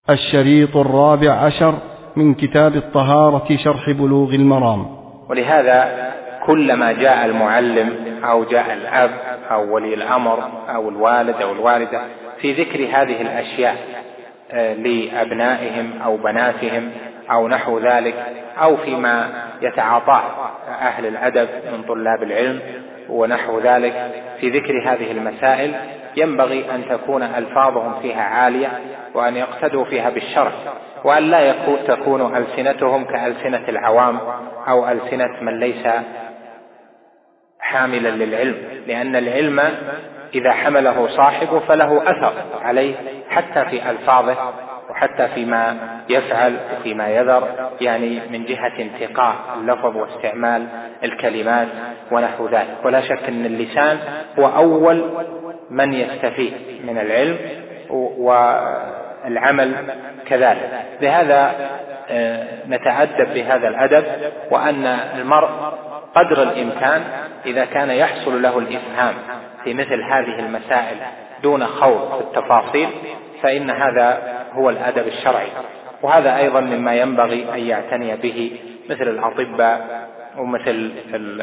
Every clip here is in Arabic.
الشريط 14 من كتاب الطهارة شرح بلوغ المرام. ولهذا كلما جاء المعلم أو جاء الأب أو ولي الأمر أو الوالد أو الوالدة في ذكر هذه الأشياء لأبنائهم أو بناتهم أو نحو ذلك، أو فيما يتعاطاه أهل الأدب من طلاب العلم ونحو ذلك، في ذكر هذه المسائل ينبغي أن تكون ألفاظهم فيها عالية، وأن يقتدوا فيها بالشرع، وأن لا تكون ألسنتهم كألسنة العوام أو ألسنة من ليس حاملا للعلم، لأن العلم إذا حمله صاحبه فله أثر عليه حتى في ألفاظه وحتى فيما يفعل وفيما يذر، يعني من جهة انتقاء اللفظ واستعمال الكلمات ونحو ذلك. ولا شك أن اللسان هو أول من يستفيد من العلم والعمل كذلك. لهذا نتأدب بهذا الأدب، وأن المرء قدر الإمكان إذا كان يحصل له الإفهام في مثل هذه المسائل دون خوض في التفاصيل فإن هذا هو الأدب الشرعي. وهذا أيضا مما ينبغي أن يعتني به مثل الأطباء ومثل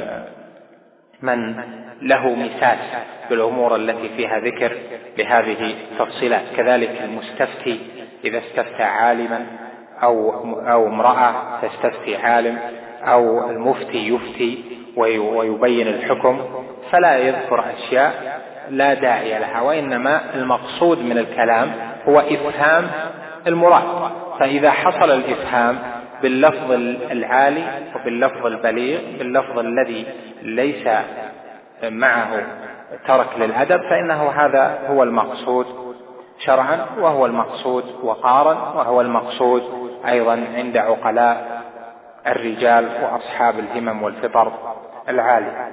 من له مساس بالأمور التي فيها ذكر بهذه التفصيلات. كذلك المستفتي إذا استفتى عالما أو امرأة تستفتي عالم، أو المفتي يفتي ويبين الحكم، فلا يذكر أشياء لا داعي لها، وإنما المقصود من الكلام هو إفهام المراد. فإذا حصل الإفهام باللفظ العالي وباللفظ البليغ باللفظ الذي ليس معه ترك للأدب، فإنه هذا هو المقصود شرعا، وهو المقصود وقارا، وهو المقصود أيضا عند عقلاء الرجال وأصحاب الهمم والفطر العالية.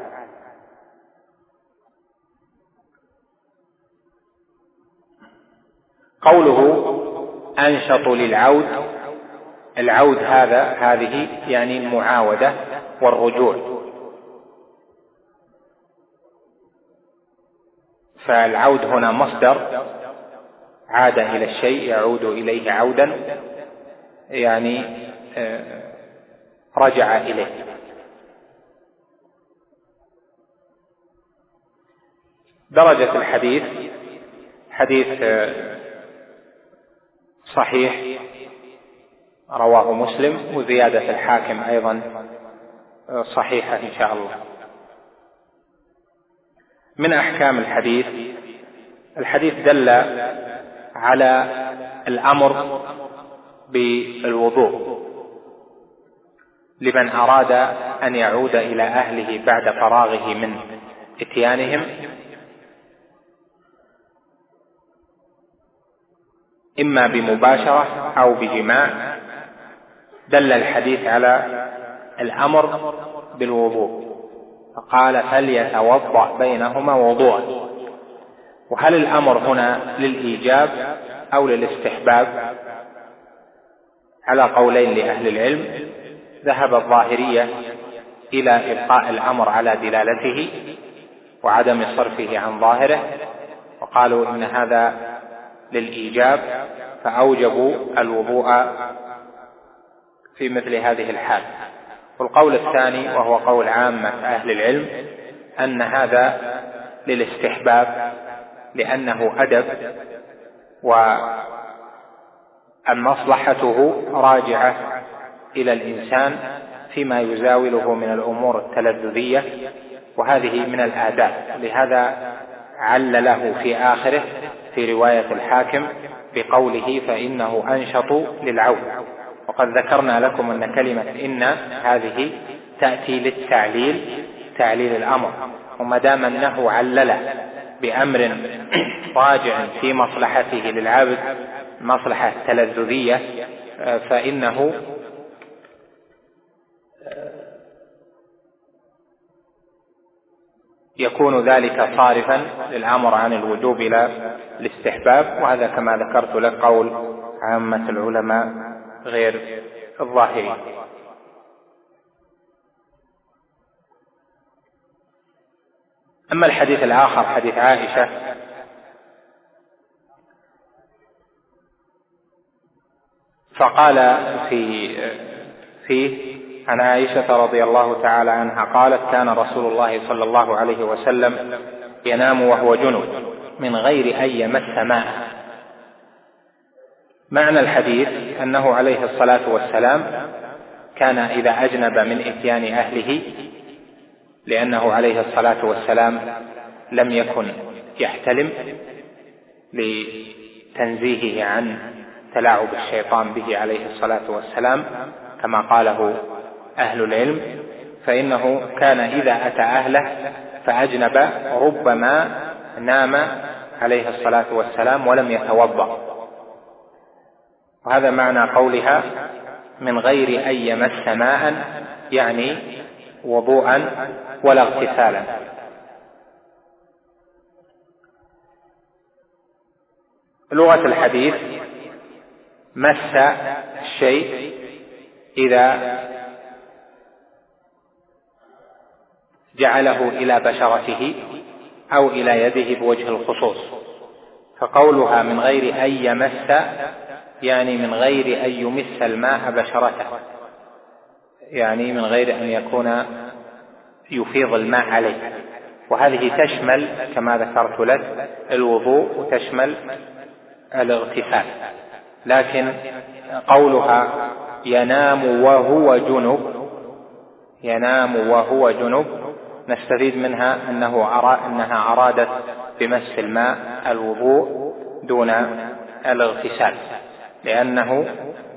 قوله أنشط للعود، العود هذه يعني المعاودة والرجوع، فالعود هنا مصدر عاد إلى الشيء يعود إليه عودا، يعني رجع إليه. درجة الحديث حديث صحيح رواه مسلم، وزيادة الحاكم أيضا صحيحة إن شاء الله. من أحكام الحديث دل على الأمر بالوضوء لمن أراد أن يعود إلى أهله بعد فراغه من إتيانهم، إما بمباشرة أو بجماع. دل الحديث على الأمر بالوضوء، فقال فليتوضأ بينهما وضوءا. وهل الأمر هنا للإيجاب أو للاستحباب؟ على قولين لأهل العلم. ذهب الظاهرية إلى إبقاء الأمر على دلالته وعدم صرفه عن ظاهره، وقالوا إن هذا للإيجاب، فأوجبوا الوضوء في مثل هذه الحال. والقول الثاني وهو قول عامة أهل العلم أن هذا للاستحباب، لأنه أدب ومصلحته راجعة إلى الإنسان فيما يزاوله من الأمور التلذذية، وهذه من الآداب. لهذا علله في آخره في رواية الحاكم بقوله فإنه أنشط للعود. وقد ذكرنا لكم أن كلمة إن هذه تأتي للتعليل، تعليل الأمر، وما دام أنه علل بأمر راجع في مصلحته للعبد مصلحة تلذذية، فإنه يكون ذلك صارفا للأمر عن الوجوب إلى الاستحباب. وهذا كما ذكرت لك قول عامة العلماء غير الظاهري. أما الحديث الآخر حديث عائشة فقال فيه عن عائشة رضي الله تعالى عنها قالت: كان رسول الله صلى الله عليه وسلم ينام وهو جنب من غير أن يمس ماء. معنى الحديث أنه عليه الصلاة والسلام كان إذا أجنب من إتيان أهله، لأنه عليه الصلاة والسلام لم يكن يحتلم لتنزيهه عن تلاعب الشيطان به عليه الصلاة والسلام كما قاله أهل العلم، فإنه كان إذا أتى أهله فأجنب ربما نام عليه الصلاة والسلام ولم يتوضأ. وهذا معنى قولها من غير أن يمس ماء، يعني وضوءا ولا اغتسالا. لغة الحديث: مس الشيء إذا جعله إلى بشرته أو إلى يده بوجه الخصوص. فقولها من غير أن يمس يعني من غير أن يمس الماء بشرته، يعني من غير أن يكون يفيض الماء عليه. وهذه تشمل كما ذكرت لك الوضوء وتشمل الاغتسال. لكن قولها ينام وهو جنب نستفيد منها أنها أرادت بمس الماء الوضوء دون الاغتسال، لأنه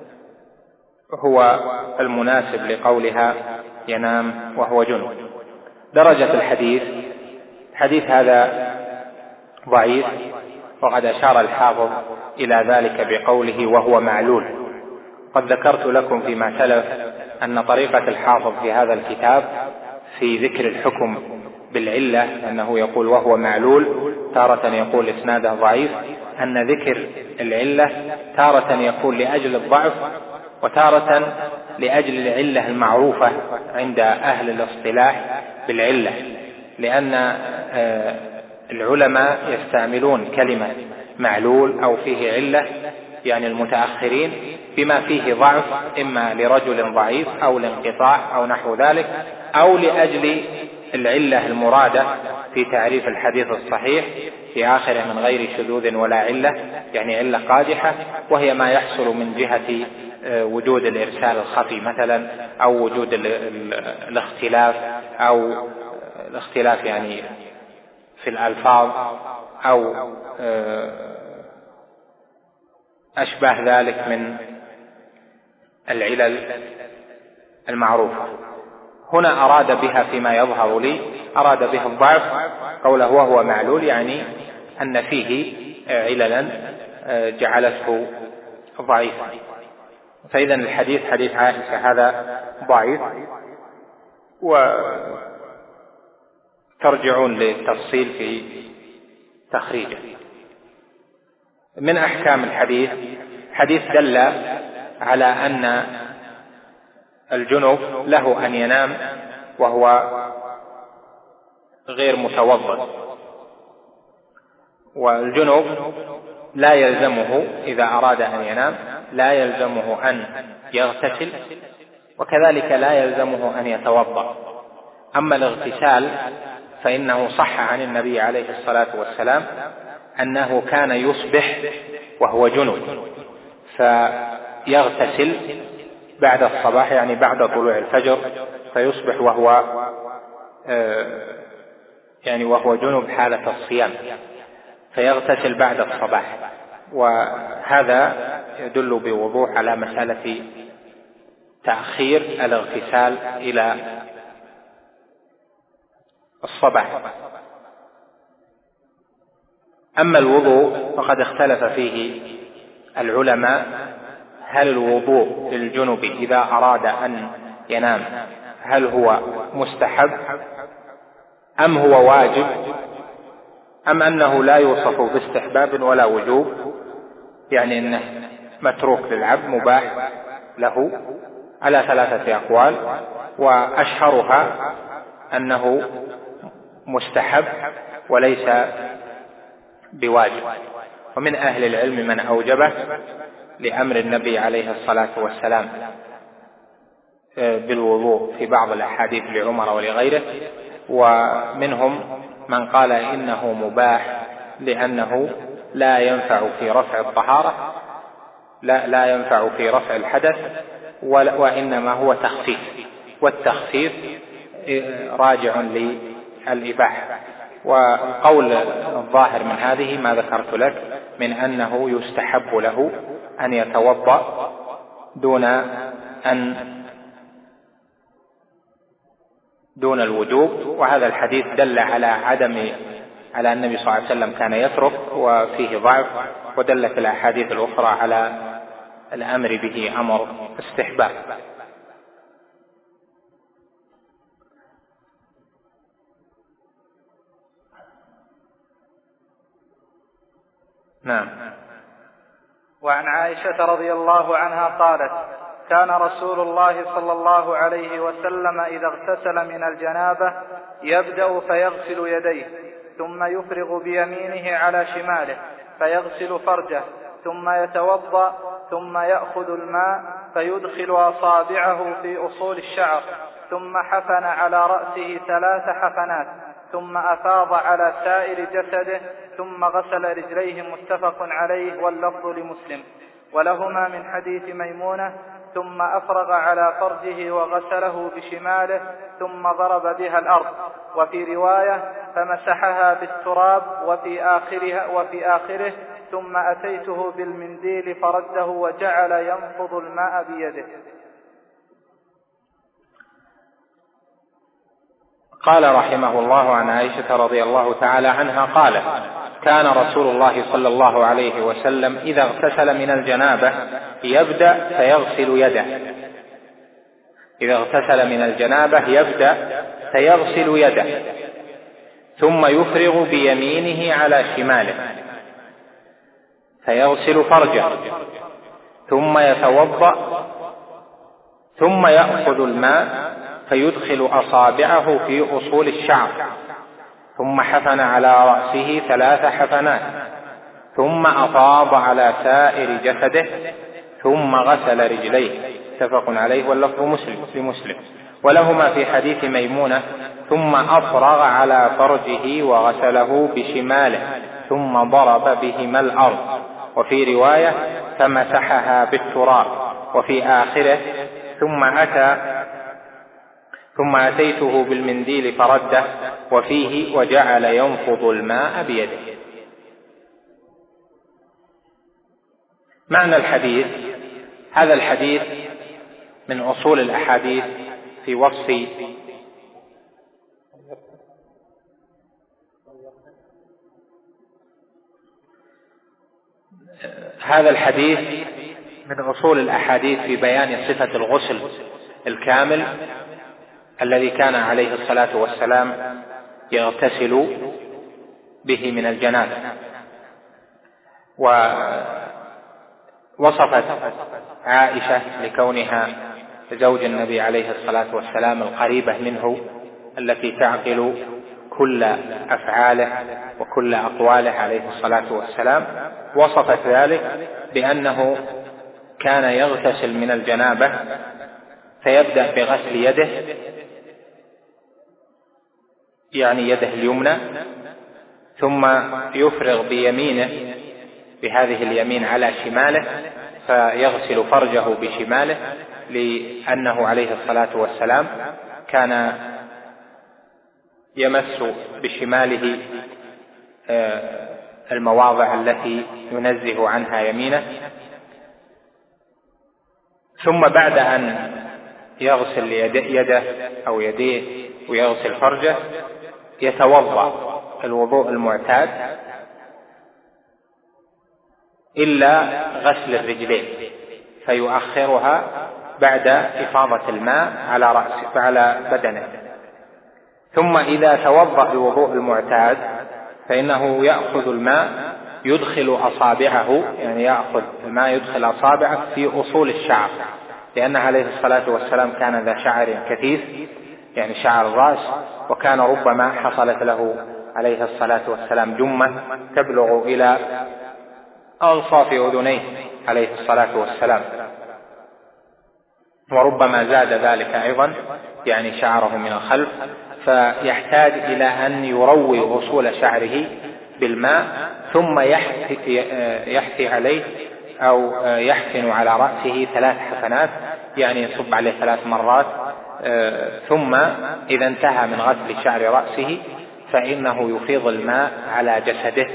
هو المناسب لقولها ينام وهو جنب. درجة الحديث هذا ضعيف، وقد أشار الحافظ إلى ذلك بقوله وهو معلول. قد ذكرت لكم فيما سلف أن طريقة الحافظ في هذا الكتاب في ذكر الحكم بالعلة أنه يقول وهو معلول، تارة يقول إسناده ضعيف، أن ذكر العلة تارة يكون لأجل الضعف وتارة لأجل العلة المعروفة عند أهل الاصطلاح بالعلة، لأن العلماء يستعملون كلمة معلول أو فيه علة، يعني المتأخرين، بما فيه ضعف إما لرجل ضعيف أو لانقطاع أو نحو ذلك، أو لأجل العلة المرادة في تعريف الحديث الصحيح في آخره من غير شذوذ ولا علة، يعني علة قادحة، وهي ما يحصل من جهة وجود الإرسال الخفي مثلا، أو وجود الاختلاف، أو الاختلاف يعني في الألفاظ، أو أشبه ذلك من العلل المعروفة. هنا أراد بها فيما يظهر لي أراد بها الضعف، قوله وهو معلول يعني أن فيه عللا جعلته ضعيفا. فإذا الحديث حديث عائشة هذا ضعيف، وترجعون للتفصيل في تخريجه. من أحكام الحديث دل على أن الجنب له أن ينام وهو غير متوضئ، والجنب لا يلزمه إذا أراد أن ينام لا يلزمه أن يغتسل، وكذلك لا يلزمه أن يتوضأ. أما الاغتسال فإنه صح عن النبي عليه الصلاة والسلام أنه كان يصبح وهو جنب فيغتسل بعد الصباح، يعني بعد طلوع الفجر، فيصبح وهو جنب حالة الصيام، فيغتسل بعد الصباح. وهذا يدل بوضوح على مسألة تأخير الاغتسال إلى الصباح. أما الوضوء فقد اختلف فيه العلماء، هل الوضوء للجنب إذا أراد أن ينام هل هو مستحب أم هو واجب، أم أنه لا يوصف باستحباب ولا وجوب، يعني أنه متروك للعبد مباح له، على 3 أقوال، وأشهرها أنه مستحب وليس بواجب. ومن أهل العلم من أوجبه لأمر النبي عليه الصلاة والسلام بالوضوء في بعض الأحاديث لعمر ولغيره، ومنهم من قال إنه مباح لأنه لا ينفع في رفع الطهارة، لا ينفع في رفع الحدث، وإنما هو تخفيف، والتخفيف راجع للإباحة. والقول الظاهر من هذه ما ذكرت لك من أنه يستحب له أن يتوضأ دون الوجوب، وهذا الحديث دل على النبي صلى الله عليه وسلم كان يترك وفيه ضعف، ودلت الأحاديث الأخرى على الأمر به أمر استحباب. نعم. وعن عائشة رضي الله عنها قالت: كان رسول الله صلى الله عليه وسلم إذا اغتسل من الجنابة يبدأ فيغسل يديه، ثم يفرغ بيمينه على شماله فيغسل فرجه، ثم يتوضأ، ثم يأخذ الماء فيدخل أصابعه في أصول الشعر، ثم حفن على رأسه 3 حفنات، ثم أفاض على سائر جسده، ثم غسل رجليه. متفق عليه، واللفظ لمسلم. ولهما من حديث ميمونة: ثم أفرغ على فرجه وغسله بشماله، ثم ضرب بها الأرض. وفي رواية: فمسحها بالتراب. وفي آخره: ثم أتيته بالمنديل فرده وجعل ينفض الماء بيده. قال رحمه الله عن عائشة رضي الله تعالى عنها قالت: كان رسول الله صلى الله عليه وسلم إذا اغتسل من الجنابة يبدأ فيغسل يده. إذا اغتسل من الجنابة يبدأ فيغسل يده، ثم يفرغ بيمينه على شماله فيغسل فرجه، ثم يتوضأ، ثم يأخذ الماء فيدخل أصابعه في أصول الشعر، ثم حفن على رأسه 3 حفنات، ثم أفاض على سائر جسده، ثم غسل رجليه. متفق عليه، واللفظ لمسلم. ولهما في حديث ميمونة: ثم أفرغ على فرجه وغسله بشماله، ثم ضرب بهما الأرض. وفي رواية: فمسحها بالتراب. وفي آخره: ثم أتيته بالمنديل فرده. وفيه: وجعل ينفض الماء بيده. معنى الحديث: هذا الحديث من أصول الأحاديث في وصف في بيان صفة الغسل الكامل الذي كان عليه الصلاة والسلام يغتسل به من الجنابة. ووصفت عائشة لكونها زوج النبي عليه الصلاة والسلام القريبة منه التي تعقل كل أفعاله وكل أقواله عليه الصلاة والسلام، وصفت ذلك بأنه كان يغتسل من الجنابة فيبدأ بغسل يده، يعني يده اليمنى، ثم يفرغ بيمينه بهذه اليمين على شماله فيغسل فرجه بشماله، لأنه عليه الصلاة والسلام كان يمس بشماله المواضع التي ينزه عنها يمينه. ثم بعد أن يغسل يده أو يديه ويغسل فرجه يتوضأ الوضوء المعتاد إلا غسل الرجلين، فيؤخرها بعد إفاضة الماء على رأسه على بدنه. ثم إذا توضأ الوضوء المعتاد فإنه يأخذ الماء يدخل أصابعه، يعني يأخذ الماء يدخل أصابعه في أصول الشعر، لأن عليه الصلاة والسلام كان ذا شعر كثيف، يعني شعر الرأس، وكان ربما حصلت له عليه الصلاة والسلام جمة تبلغ إلى أنصاف أذنيه عليه الصلاة والسلام، وربما زاد ذلك أيضا يعني شعره من الخلف، فيحتاج إلى أن يروي أصول شعره بالماء ثم يحثي عليه أو يحفن على رأسه 3 حفنات، يعني يصب عليه 3 مرات، ثم إذا انتهى من غسل شعر رأسه فإنه يفيض الماء على جسده،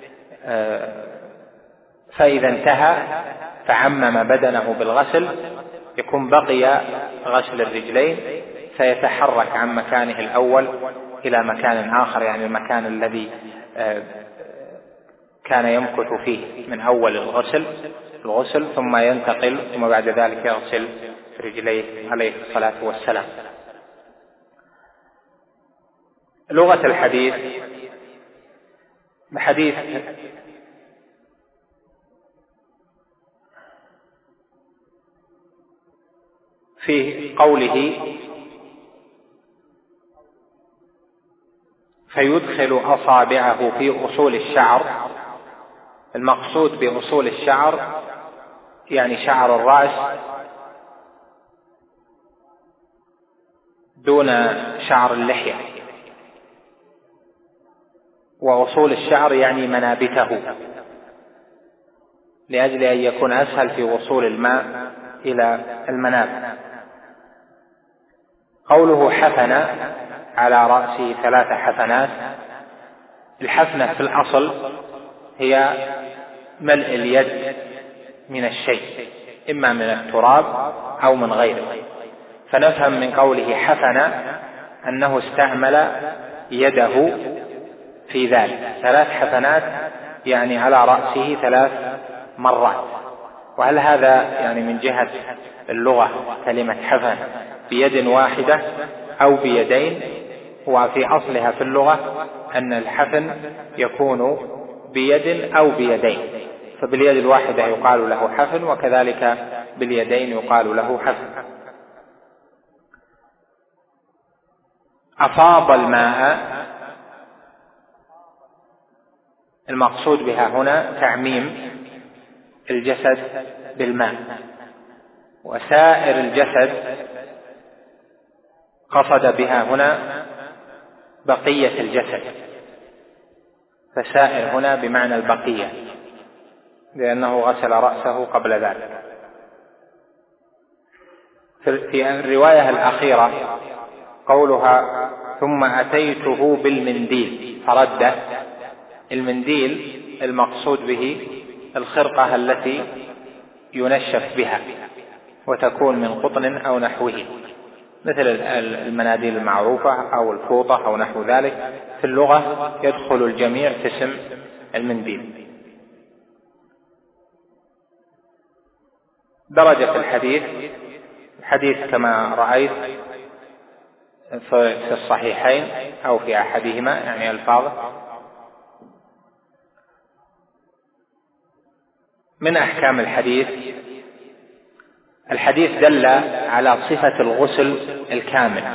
فإذا انتهى فعمم بدنه بالغسل يكون بقي غسل الرجلين، فيتحرك عن مكانه الأول إلى مكان آخر، يعني المكان الذي كان يمكث فيه من أول الغسل ثم ينتقل ثم بعد ذلك يغسل رجليه عليه الصلاة والسلام. لغة الحديث بحديث في قوله فيدخل أصابعه في أصول الشعر، المقصود بأصول الشعر يعني شعر الرأس دون شعر اللحية، وأصول الشعر يعني منابته، لأجل أن يكون أسهل في وصول الماء إلى المنابت. قوله حفن على رأسه 3 حفنات، الحفنة في الأصل هي ملء اليد من الشيء إما من التراب أو من غيره، فنفهم من قوله حفن أنه استعمل يده في ذلك، 3 حفنات يعني على رأسه 3 مرات. وهل هذا يعني من جهة اللغة كلمة حفن بيد واحدة أو بيدين؟ وفي أصلها في اللغة أن الحفن يكون بيد أو بيدين، فباليد الواحدة يقال له حفن، وكذلك باليدين يقال له حفن. أفاض الماء، المقصود بها هنا تعميم الجسد بالماء، وسائر الجسد قصد بها هنا بقية الجسد، فسائر هنا بمعنى البقية لأنه غسل رأسه قبل ذلك. في الرواية الأخيرة قولها ثم أتيته بالمنديل فرده، المنديل المقصود به الخرقة التي ينشف بها وتكون من قطن أو نحوه، مثل المناديل المعروفة أو الفوطة أو نحو ذلك، في اللغة يدخل الجميع في اسم المنديل. درجة في الحديث كما رأيت في الصحيحين أو في أحدهما يعني الفاظه. من أحكام الحديث دل على صفة الغسل الكامل،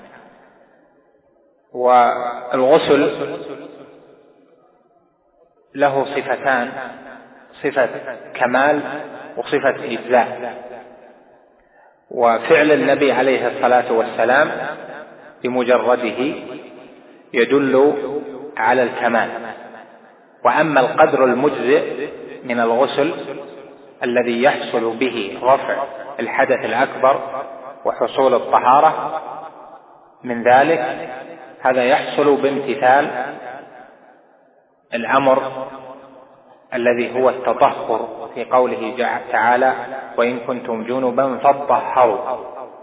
والغسل له صفتان، صفة كمال وصفة إجزاء، وفعل النبي عليه الصلاة والسلام بمجرده يدل على الكمال. وأما القدر المجزئ من الغسل الذي يحصل به رفع الحدث الأكبر وحصول الطهارة من ذلك، هذا يحصل بامتثال الأمر الذي هو التطهر في قوله تعالى وإن كنتم جنبا فاطهروا،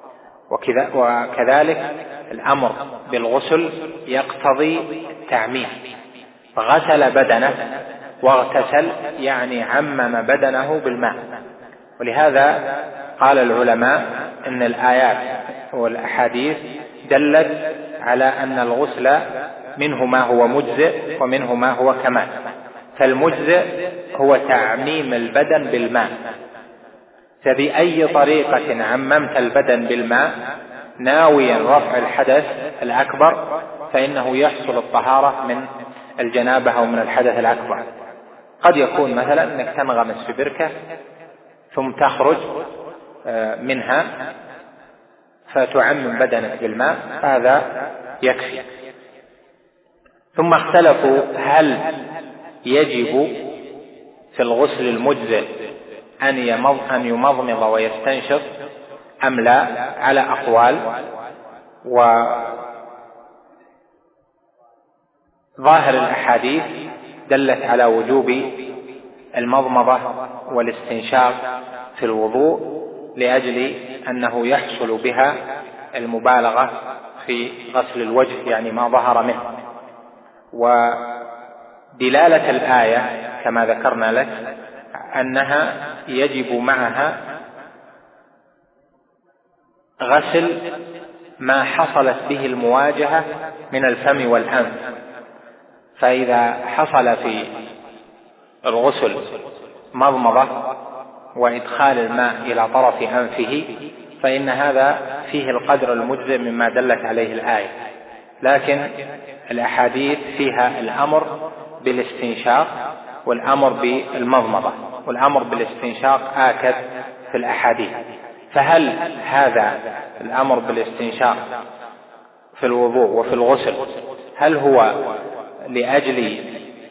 وكذلك الأمر بالغسل يقتضي التعميم، فغسل بدنه واغتسل يعني عمم بدنه بالماء. ولهذا قال العلماء إن الآيات والأحاديث دلت على أن الغسل منه ما هو مجزئ ومنه ما هو كمال، فالمجزئ هو تعميم البدن بالماء، فبأي طريقة عممت البدن بالماء ناويا رفع الحدث الأكبر فإنه يحصل الطهارة من الجنابة أو من الحدث الأكبر. قد يكون مثلا أنك تنغمس في بركة ثم تخرج منها فتعمم بدنك بالماء، هذا يكفي. ثم اختلفوا هل يجب في الغسل المجزئ أن يمضمض ويستنشق أم لا، على أقوال. وظاهر الأحاديث دلت على وجوب المضمضة والاستنشاق في الوضوء لأجل أنه يحصل بها المبالغة في غسل الوجه، يعني ما ظهر منه. ودلالة الآية كما ذكرنا لك أنها يجب معها غسل ما حصلت به المواجهة من الفم والأنف، فإذا حصل في الغسل مضمضة وإدخال الماء إلى طرف أنفه فإن هذا فيه القدر المجزئ مما دلت عليه الآية. لكن الأحاديث فيها الأمر بالاستنشاق والأمر بالمضمضة، والأمر بالاستنشاق آكد في الأحاديث. فهل هذا الأمر بالاستنشاق في الوضوء وفي الغسل هل هو لأجل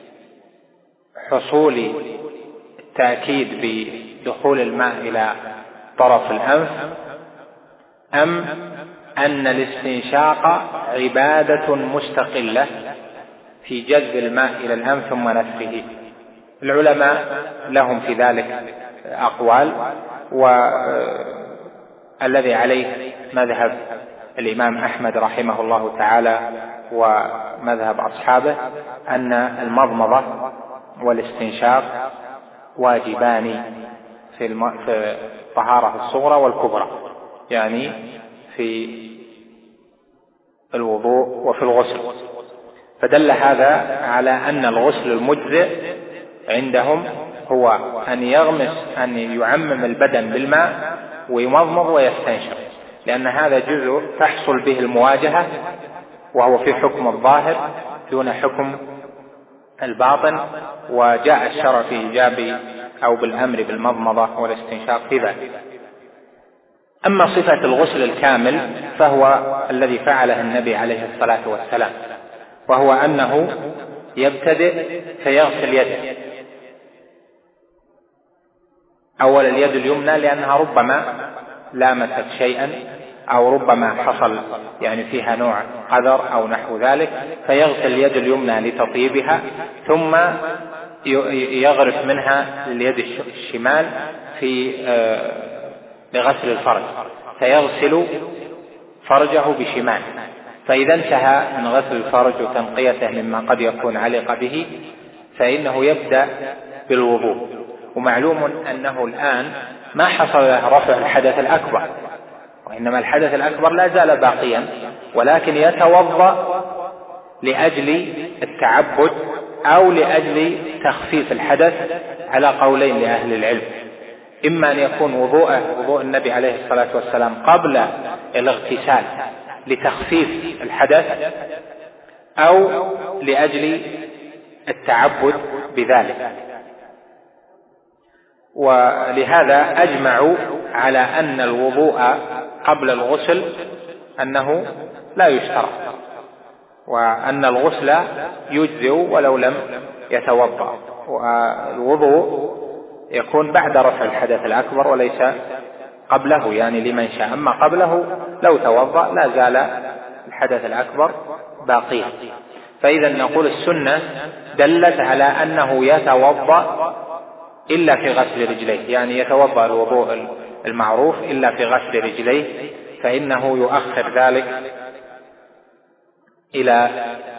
حصول التأكيد بدخول الماء إلى طرف الأنف، أم أن الاستنشاق عبادة مستقلة في جذب الماء إلى الأنف ثم نفخه؟ العلماء لهم في ذلك أقوال، والذي عليه مذهب الإمام أحمد رحمه الله تعالى ومذهب أصحابه أن المضمضة والاستنشاق واجبان في الطهارة الصغرى والكبرى، يعني في الوضوء وفي الغسل. فدل هذا على أن الغسل المجزئ عندهم هو أن يعمم البدن بالماء ويمضمض ويستنشق، لأن هذا جزء تحصل به المواجهة وهو في حكم الظاهر دون حكم الباطن، وجاء الشرع في إيجاب أو بالأمر بالمضمضة والاستنشاق في ذلك. أما صفة الغسل الكامل فهو الذي فعله النبي عليه الصلاة والسلام، وهو أنه يبتدئ فيغسل يده، أول اليد اليمنى لأنها ربما لامست شيئا أو ربما حصل يعني فيها نوع قذر أو نحو ذلك، فيغسل اليد اليمنى لتطيبها، ثم يغرف منها اليد الشمال لغسل الفرج، فيغسل فرجه بشمال. فإذا انتهى من غسل الفرج وتنقيته مما قد يكون علق به فإنه يبدأ بالوضوء. ومعلوم أنه الآن ما حصل له رفع الحدث الأكبر، وإنما الحدث الأكبر لا زال باقيا، ولكن يتوضأ لأجل التعبد أو لأجل تخفيف الحدث على قولين لأهل العلم، إما أن يكون وضوء النبي عليه الصلاة والسلام قبل الاغتسال لتخفيف الحدث، أو لأجل التعبد بذلك. ولهذا أجمعوا على أن الوضوء قبل الغسل أنه لا يشترط، وأن الغسل يجزئ ولو لم يتوضأ، والوضوء يكون بعد رفع الحدث الأكبر وليس قبله، يعني لمن شاء. أما قبله لو توضأ لا زال الحدث الأكبر باقيا. فإذا نقول السنة دلت على أنه يتوضأ إلا في غسل رجليه، يعني يتوضأ الوضوء المعروف إلا في غسل رجليه، فإنه يؤخر ذلك إلى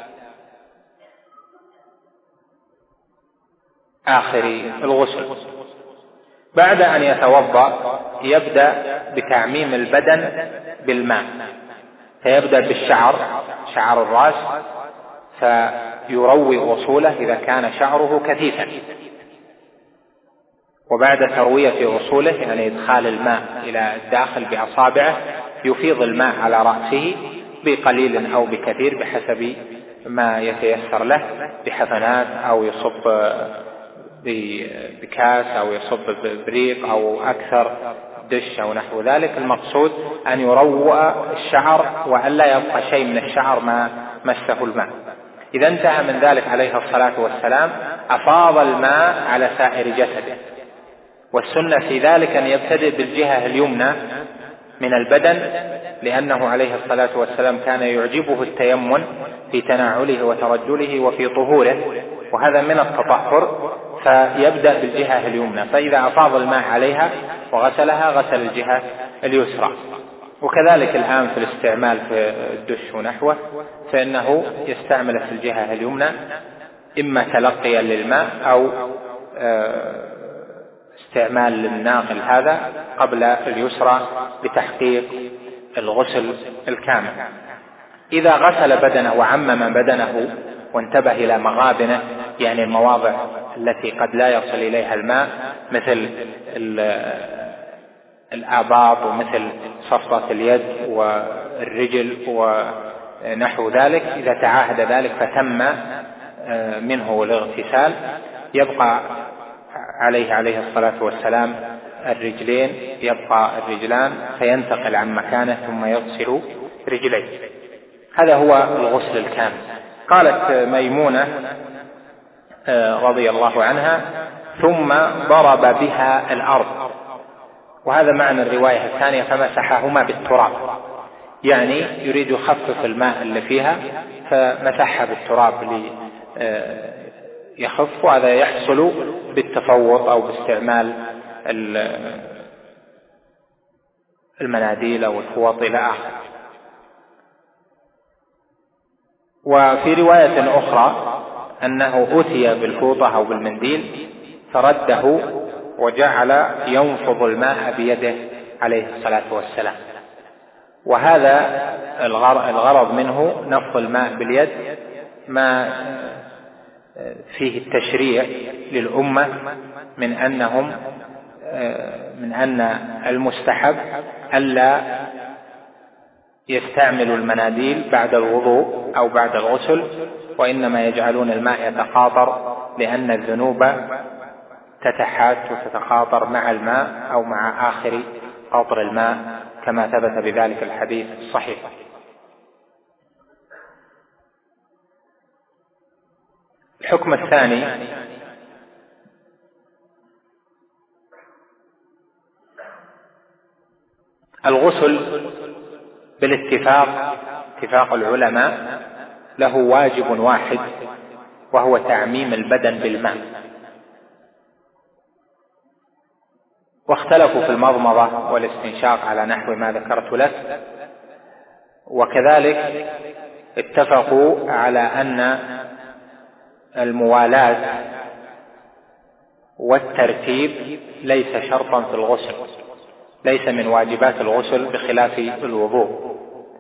آخر الغسل. بعد أن يتوضأ يبدأ بتعميم البدن بالماء، فيبدأ بالشعر، شعر الرأس، فيروي أصوله إذا كان شعره كثيفا، وبعد تروية أصوله يعني إدخال الماء إلى الداخل بأصابعه يفيض الماء على رأسه بقليل أو بكثير بحسب ما يتيسر له، بحفنات أو يصب بكاس أو يصب ببريق أو أكثر دش أو نحو ذلك. المقصود أن يروى الشعر وأن لا يبقى شيء من الشعر ما مسه الماء. إذا انتهى من ذلك عليه الصلاة والسلام أفاض الماء على سائر جسده، والسنة في ذلك أن يبتدئ بالجهة اليمنى من البدن، لأنه عليه الصلاة والسلام كان يعجبه التيمم في تناعله وترجله وفي طهوره، وهذا من التطهر، فيبدأ بالجهة اليمنى، فإذا أفاض الماء عليها وغسلها غسل الجهة اليسرى. وكذلك الآن في الاستعمال في الدش ونحوه فإنه يستعمل في الجهة اليمنى، إما تلقيا للماء أو استعمال للناقل هذا قبل اليسرى بتحقيق الغسل الكامل. إذا غسل بدنه وعمم بدنه وانتبه إلى مغابنه، يعني المواضع التي قد لا يصل إليها الماء مثل الآباط ومثل صفرة اليد والرجل ونحو ذلك، إذا تعاهد ذلك فتم منه الاغتسال، يبقى عليه الصلاة والسلام الرجلين، يبقى الرجلان فينتقل عن مكانه ثم يغسل رجليه. هذا هو الغسل الكامل. قالت ميمونة رضي الله عنها: ثم ضرب بها الأرض. وهذا معنى الرواية الثانية: فمسحهما بالتراب، يعني يريد يخفف الماء اللي فيها فمسحها بالتراب ليخف. وهذا يحصل بالتفوط أو باستعمال المناديل أو الفوط إلى آخر. وفي رواية أخرى أنه أتي بالفوطة أو بالمنديل فرده وجعل ينفض الماء بيده عليه الصلاة والسلام. وهذا الغرض منه نفض الماء باليد ما فيه التشريع للأمة من أن المستحب ألا يستعملوا المناديل بعد الوضوء أو بعد الغسل، وإنما يجعلون الماء يتقاطر، لأن الذنوب تتحات وتتخاطر مع الماء أو مع آخر قطر الماء، كما ثبت بذلك الحديث الصحيح. الحكم الثاني: الغسل اتفاق العلماء له واجب واحد، وهو تعميم البدن بالماء. واختلفوا في المضمضة والاستنشاق على نحو ما ذكرت لك، وكذلك اتفقوا على أن الموالاة والترتيب ليس شرطا في الغسل، ليس من واجبات الغسل بخلاف الوضوء،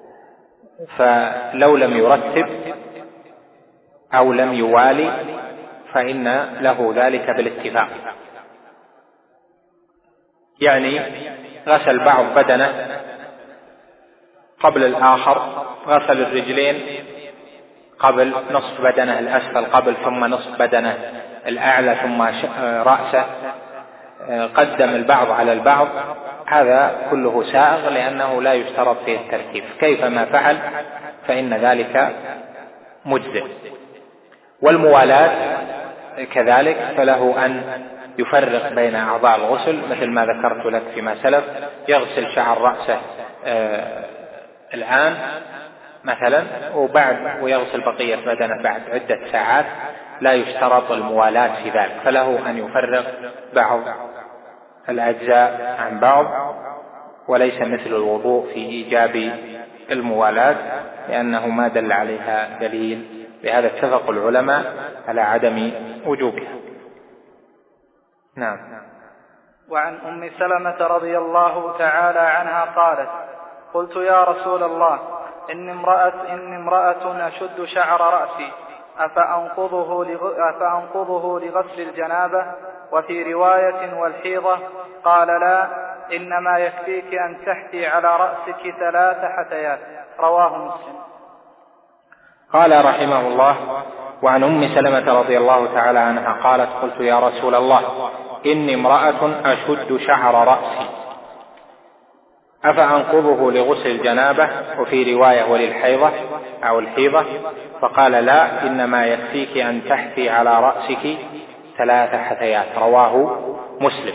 فلو لم يرتب أو لم يوالي فإن له ذلك بالاتفاق. يعني غسل بعض بدنه قبل الآخر، غسل الرجلين قبل نصف بدنه الأسفل قبل، ثم نصف بدنه الأعلى، ثم رأسه، قدم البعض على البعض، هذا كله سائغ لأنه لا يشترط فيه الترتيب، كيفما فعل فإن ذلك مجزئ. والموالاة كذلك فله أن يفرق بين أعضاء الغسل مثل ما ذكرت لك فيما سلف، يغسل شعر رأسه الآن مثلا ويغسل بقية بدنه بعد عدة ساعات، لا يشترط الموالاة في ذلك، فله أن يفرق بعض الأجزاء عن بعض، وليس مثل الوضوء في إيجاب الموالاة لأنه ما دل عليها دليل، لهذا اتفق العلماء على عدم وجوبها. نعم. وعن أم سلمة رضي الله تعالى عنها قالت: قلت يا رسول الله إني امرأة أشد شعر رأسي أفأنقضه لغسل الجنابة؟ وفي رواية والحيضة قال: لا، إنما يكفيك أن تحتي على رأسك 3 حثيات. رواه مسلم. قال رحمه الله: وعن أم سلمة رضي الله تعالى عنها قالت: قلت يا رسول الله إني امرأة أشد شعر رأسي أفأنقضه لغسل الجنابة؟ وفي رواية وللحيضة أو الحيضة، فقال: لا، إنما يكفيك أن تحثي على رأسك 3 حثيات. رواه مسلم.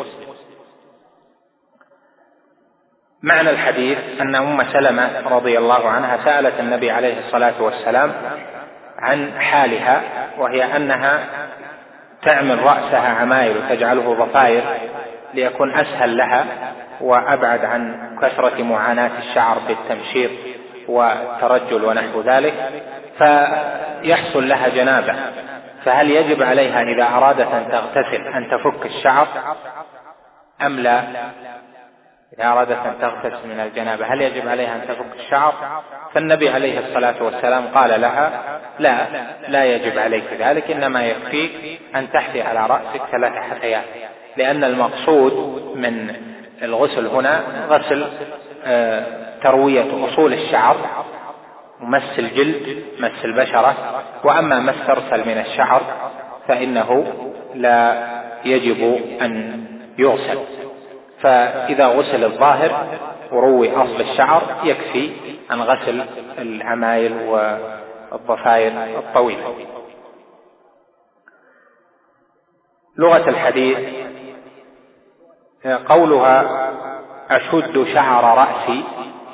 معنى الحديث أن أم سلمة رضي الله عنها سألت النبي عليه الصلاة والسلام عن حالها، وهي أنها تعمل رأسها عمايل وتجعله ضفائر ليكون أسهل لها وأبعد عن كثرة معاناة الشعر بالتمشيط والترجل ونحو ذلك، فيحصل لها جنابة. فهل يجب عليها إذا أرادت أن تغتسل أن تفك الشعر أم لا؟ إذا أرادت أن تغتسل من الجنابة هل يجب عليها أن تفك الشعر؟ فالنبي عليه الصلاة والسلام قال لها: لا يجب عليك ذلك، إنما يكفيك أن تحثي على رأسك 3 حثيات، لأن المقصود من الغسل هنا غسل تروية أصول الشعر ومس الجلد، مس البشرة. وأما ما استرسل من الشعر فإنه لا يجب أن يغسل. فإذا غسل الظاهر وروي أصل الشعر يكفي عن غسل العمايل والضفائر الطويلة. لغة الحديث: قولها أشد شعر رأسي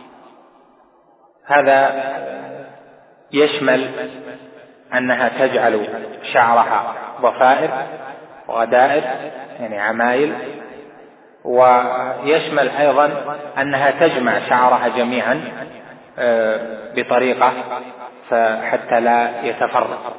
هذا يشمل أنها تجعل شعرها ضفائر وغدائر يعني عمايل، ويشمل أيضا أنها تجمع شعرها جميعا بطريقة حتى لا يتفرق.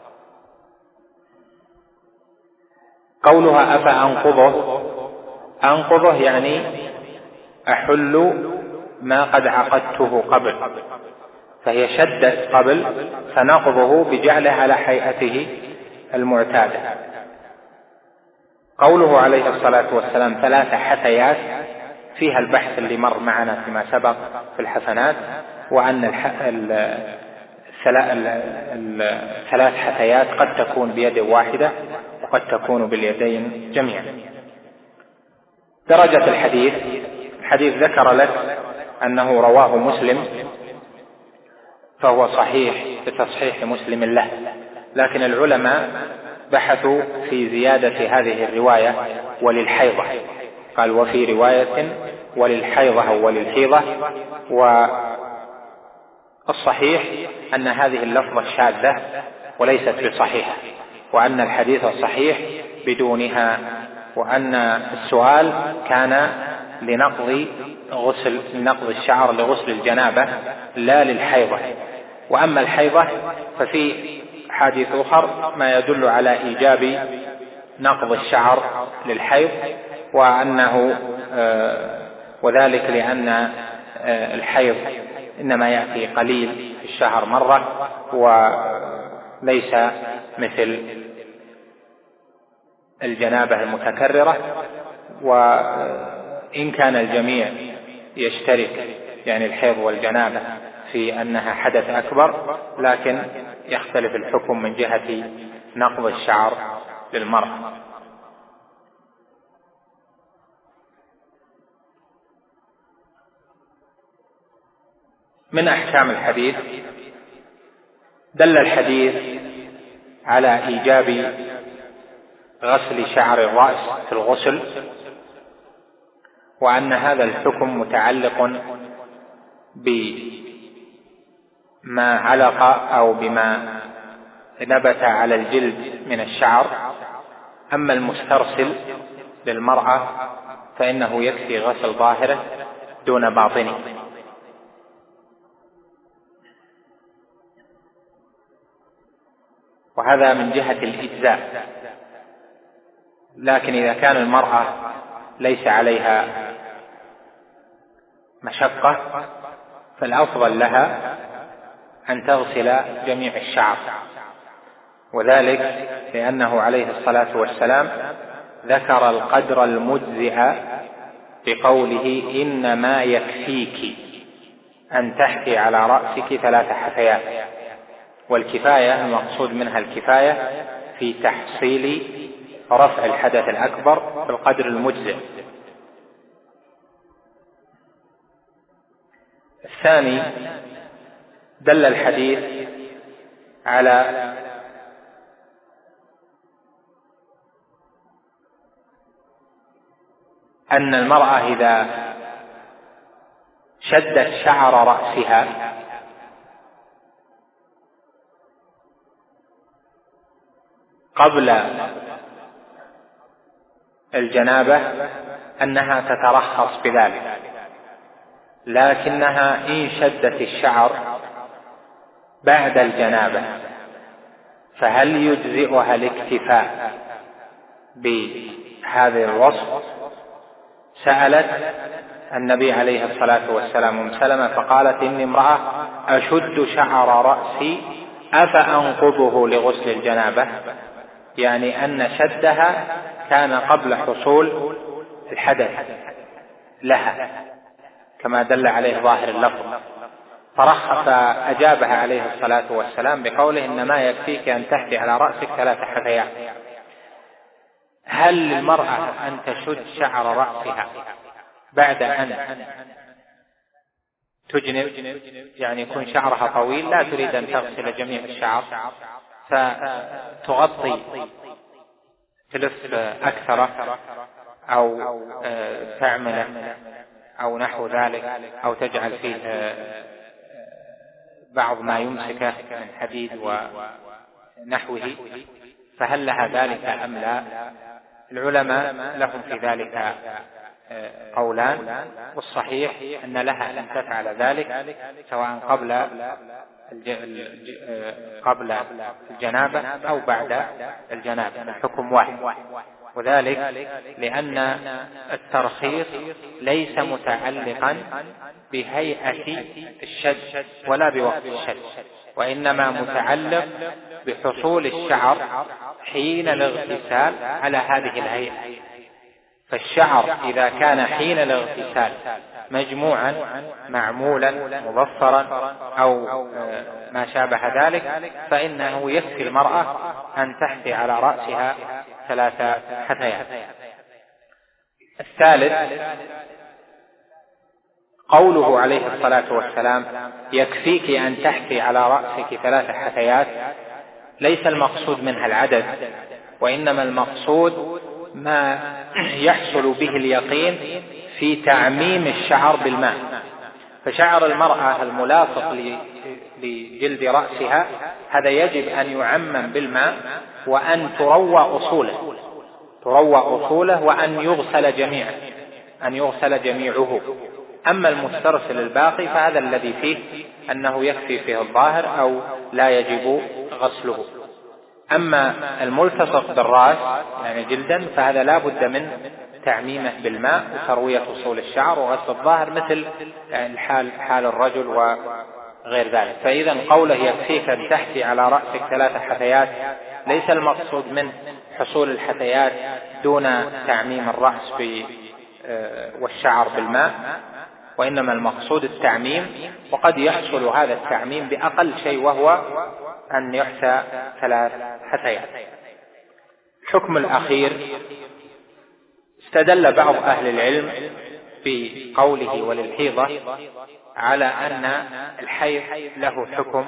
قولها أفأنقضه، أنقضه يعني أحل ما قد عقدته قبل، فهي شدت قبل فنقضه بجعله على هيئته المعتادة. قوله عليه الصلاة والسلام 3 حثيات فيها البحث اللي مر معنا فيما سبق في الحسنات، وأن 3 حثيات قد تكون بيد واحدة وقد تكون باليدين جميعا. درجة الحديث ذكر لك أنه رواه مسلم، فهو صحيح بتصحيح مسلم له، لكن العلماء بحثوا في زيادة هذه الرواية وللحيضة، قال: وفي رواية وللحيضة أو وللحيضة. والصحيح أن هذه اللفظة شاذة وليست بصحيحة، وأن الحديث الصحيح بدونها، وأن السؤال كان لنقض الشعر لغسل الجنابة لا للحيضة. وأما الحيضة ففي حديث آخر ما يدل على إيجاب نقض الشعر للحيض، وذلك لأن الحيض إنما يأتي قليل في الشهر مرة، وليس مثل الجنابة المتكررة. وإن كان الجميع يشترك يعني الحيض والجنابة في أنها حدث أكبر، لكن يختلف الحكم من جهة نقض الشعر للمرأة. من أحكام الحديث: دل الحديث على إيجاب غسل شعر الرأس في الغسل، وأن هذا الحكم متعلق بما علق أو بما نبت على الجلد من الشعر. أما المسترسل للمرأة فإنه يكفي غسل ظاهره دون باطنه. وهذا من جهة الإجزاء. لكن إذا كان المرأة ليس عليها مشقة فالأفضل لها أن تغسل جميع الشعر، وذلك لأنه عليه الصلاة والسلام ذكر القدر المجزئ بقوله: إنما يكفيك أن تحثي على رأسك 3 حثيات. والكفاية المقصود منها الكفاية في تحصيل رفع الحدث الأكبر بالقدر المجزئ. الثاني، دل الحديث على أن المرأة إذا شدت شعر رأسها قبل الجنابة أنها تترخص بذلك، لكنها إن شدت الشعر بعد الجنابة فهل يجزئها الاكتفاء بهذا الوصف؟ سألت النبي عليه الصلاة والسلام أم سلمة فقالت: إني امرأة أشد شعر رأسي أفأنقضه لغسل الجنابة، يعني أن شدها كان قبل حصول الحدث لها كما دل عليه ظاهر اللفظ، فرخص فأجابها عليه الصلاة والسلام بقوله: إنما يكفيك أن تحثي على رأسك 3 حثيات. هل للمرأة أن تشد شعر رأسها بعد أن تجنب، يعني يكون شعرها طويل لا تريد أن تغسل جميع الشعر فتغطي تلف أكثر أو تعمل أو نحو ذلك، أو تجعل فيه بعض ما يمسكه من حديد ونحوه، فهل لها ذلك أم لا؟ العلماء لهم في ذلك قولان، والصحيح أن لها أن تفعل ذلك سواء قبل الجنابة أو بعد الجنابة، الحكم واحد، وذلك لأن الترخيص ليس متعلقا بهيئة الشد ولا بوقت الشد، وإنما متعلق بحصول الشعر حين الاغتسال على هذه الهيئة. فالشعر إذا كان حين الاغتسال مجموعا معمولا مظفرا أو ما شابه ذلك فإنه يكفي المرأة أن تحثي على رأسها 3 حثيات. الثالث، قوله عليه الصلاة والسلام: يكفيك أن تحثي على رأسك 3 حثيات، ليس المقصود منها العدد، وإنما المقصود ما يحصل به اليقين في تعميم الشعر بالماء. فشعر المرأة الملاصق لجلد رأسها هذا يجب أن يعمم بالماء، وأن تروى أصوله وأن يغسل جميعه. أما المسترسل الباقي فهذا الذي فيه أنه يكفي فيه الظاهر أو لا يجب غسله. أما الملتصق بالرأس يعني جلدا فهذا لا بد من تعميمه بالماء وتروية أصول الشعر وغسل الظاهر، مثل يعني حال الرجل وغير ذلك. فإذا قوله يكفيك أن تحثي على رأسك 3 حثيات ليس المقصود من حصول الحثيات دون تعميم الرأس والشعر بالماء، وإنما المقصود التعميم، وقد يحصل هذا التعميم بأقل شيء وهو أن يحثى 3 حثيات. الحكم الأخير، استدل بعض أهل العلم بقوله وللحيضة على أن الحيض له حكم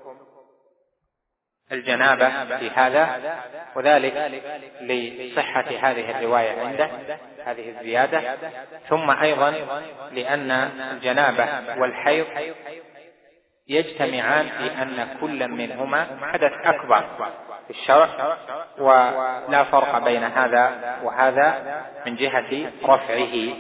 الجنابة في هذا، وذلك لصحة هذه الرواية عنده هذه الزيادة، ثم أيضا لأن الجنابة والحيض يجتمعان في أن كل منهما حدث أكبر في الشرع، ولا فرق بين هذا وهذا من جهة رفعه،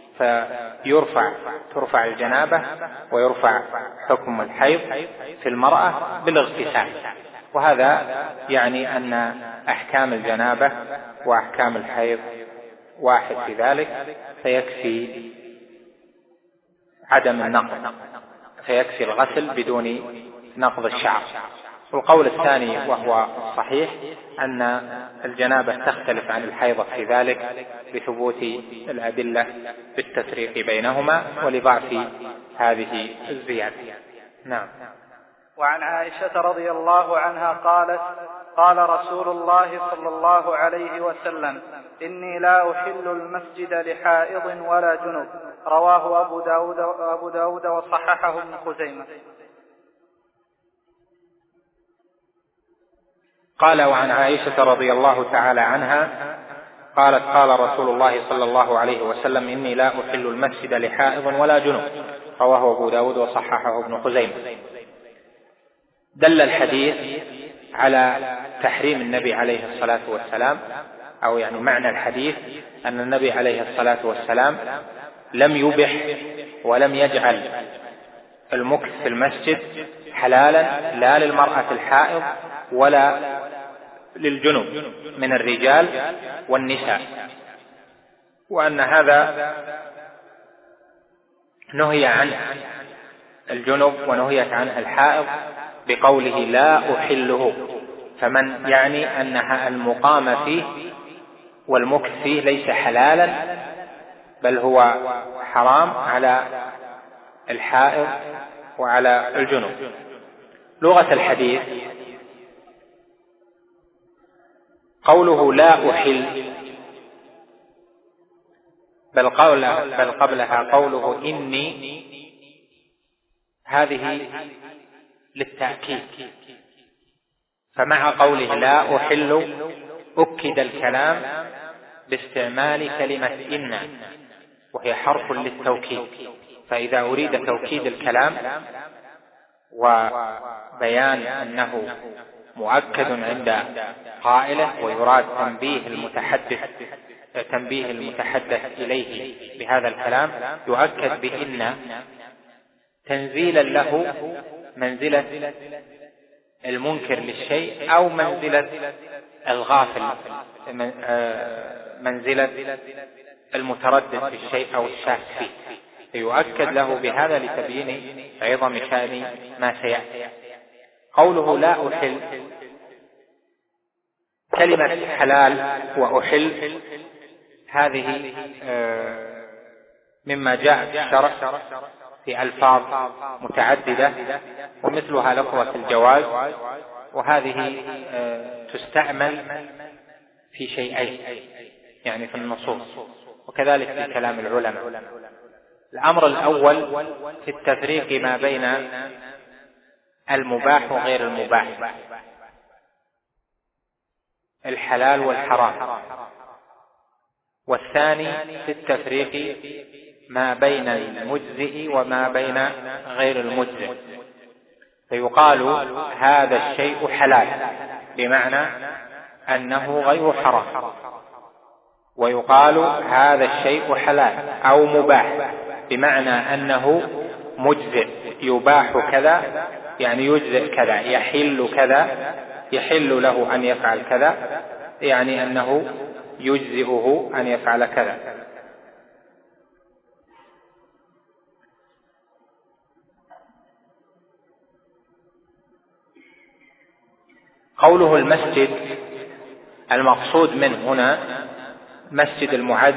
ترفع الجنابة ويرفع حكم الحيض في المرأة بالاغتسال، وهذا يعني أن أحكام الجنابة وأحكام الحيض واحد في ذلك، فيكفي عدم النقض، فيكفي الغسل بدون نقض الشعر. والقول الثاني وهو الصحيح أن الجنابة تختلف عن الحيض في ذلك بثبوت الأدلة بالتفريق بينهما ولضعف هذه الزيادة. نعم. وعن عائشة رضي الله عنها قالت: قال رسول الله صلى الله عليه وسلم: إني لا أحل المسجد لحائض ولا جنب. رواه أبو داود وصححه ابن خزيمة. قال: وعن عائشة رضي الله تعالى عنها قالت: قال رسول الله صلى الله عليه وسلم: إني لا أحل المسجد لحائض ولا جنب. رواه أبو داود وصححه ابن خزيمة. دل الحديث على تحريم النبي عليه الصلاة والسلام، أو يعني معنى الحديث أن النبي عليه الصلاة والسلام لم يبح ولم يجعل المكث في المسجد حلالا لا للمرأة الحائض ولا للجنب من الرجال والنساء، وأن هذا نهي عنه الجنب ونهيت عنه الحائض بقوله لا أحله، فمن يعني أنها المقام فيه والمكث فيه ليس حلالا بل هو حرام على الحائض وعلى الجنب. لغة الحديث قوله لا أحل، بل قبلها قوله إني، هذه للتأكيد، فمع قوله لا أحل أكد الكلام باستعمال كلمة إن، وهي حرف للتوكيد، فإذا أريد توكيد الكلام وبيان أنه مؤكد عند قائله ويراد تنبيه المتحدث إليه بهذا الكلام، يؤكد بإن تنزيلا له منزلة المنكر للشيء أو منزلة الغافل، منزلة المتردد في الشيء أو الشاك فيه، فيؤكد له بهذا لتبيين عظم شأن ما سيأتي. قوله لا أحل، كلمة حلال وأحل هذه مما جاء في الشرع في ألفاظ متعددة، ومثلها لفظة الجواز، وهذه تستعمل في شيئين يعني في النصوص، وكذلك في كلام العلماء. الأمر الأول في التفريق ما بين المباح وغير المباح، الحلال والحرام، والثاني في التفريق ما بين المجزئ وما بين غير المجزئ، فيقال هذا الشيء حلال بمعنى أنه غير حرام، ويقال هذا الشيء حلال أو مباح بمعنى أنه مجزئ، يباح كذا يعني يجزئ كذا، يحل كذا يحل له أن يفعل كذا، يعني أنه يجزئه أن يفعل كذا. قوله المسجد، المقصود منه هنا مسجد المعد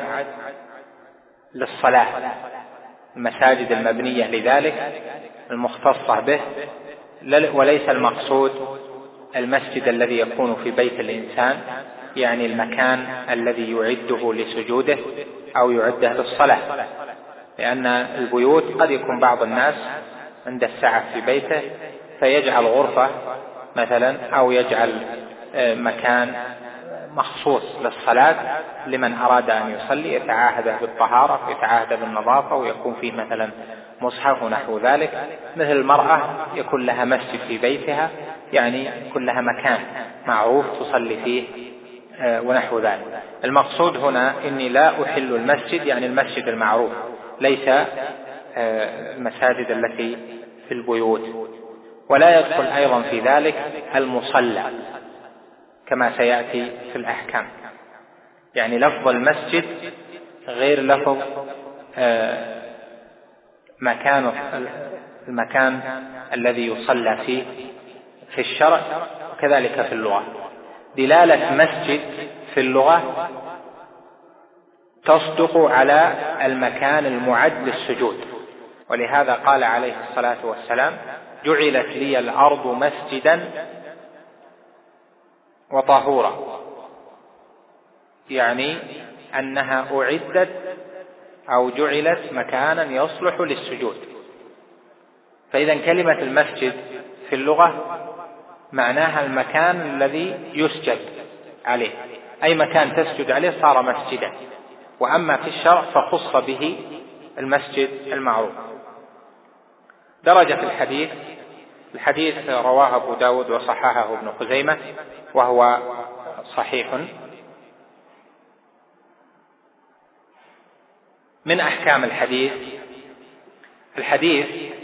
للصلاة، المساجد المبنية لذلك المختصة به، وليس المقصود المسجد الذي يكون في بيت الإنسان، يعني المكان الذي يعده لسجوده أو يعده للصلاة، لأن البيوت قد يكون بعض الناس عند السعة في بيته فيجعل غرفة مثلا أو يجعل مكان مخصوص للصلاة لمن أراد أن يصلي، يتعاهد بالطهارة يتعاهد بالنظافة، ويكون فيه مثلا مصحف ونحو ذلك. مثل المرأة يكون لها مسجد في بيتها، يعني يكون لها مكان معروف تصلي فيه ونحو ذلك. المقصود هنا إني لا أحل المسجد يعني المسجد المعروف، ليس المساجد التي في البيوت. ولا يدخل أيضا في ذلك المصلى كما سيأتي في الأحكام، يعني لفظ المسجد غير لفظ المكان الذي يصلى فيه في الشرع، وكذلك في اللغة. دلالة مسجد في اللغة تصدق على المكان المعد للسجود، ولهذا قال عليه الصلاة والسلام جعلت لي الأرض مسجدا وطهورا، يعني أنها أعدت أو جعلت مكانا يصلح للسجود. فإذا كلمة المسجد في اللغة معناها المكان الذي يسجد عليه، أي مكان تسجد عليه صار مسجدا. وأما في الشرع فخص به المسجد المعروف. درجة الحديث رواه أبو داود وصححه ابن خزيمة وهو صحيح. من أحكام الحديث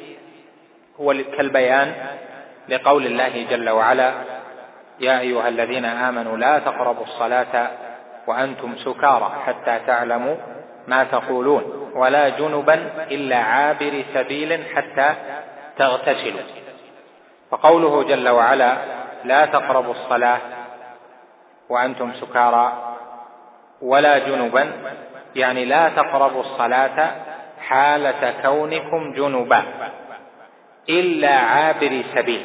هو كالبيان لقول الله جل وعلا: يا أيها الذين آمنوا لا تقربوا الصلاة وأنتم سكارى حتى تعلموا ما تقولون ولا جنبا إلا عابر سبيل حتى تغتسلوا. فقوله جل وعلا لا تقربوا الصلاة وأنتم سكارى ولا جنبا، يعني لا تقربوا الصلاة حالة كونكم جنبا إلا عابر سبيل.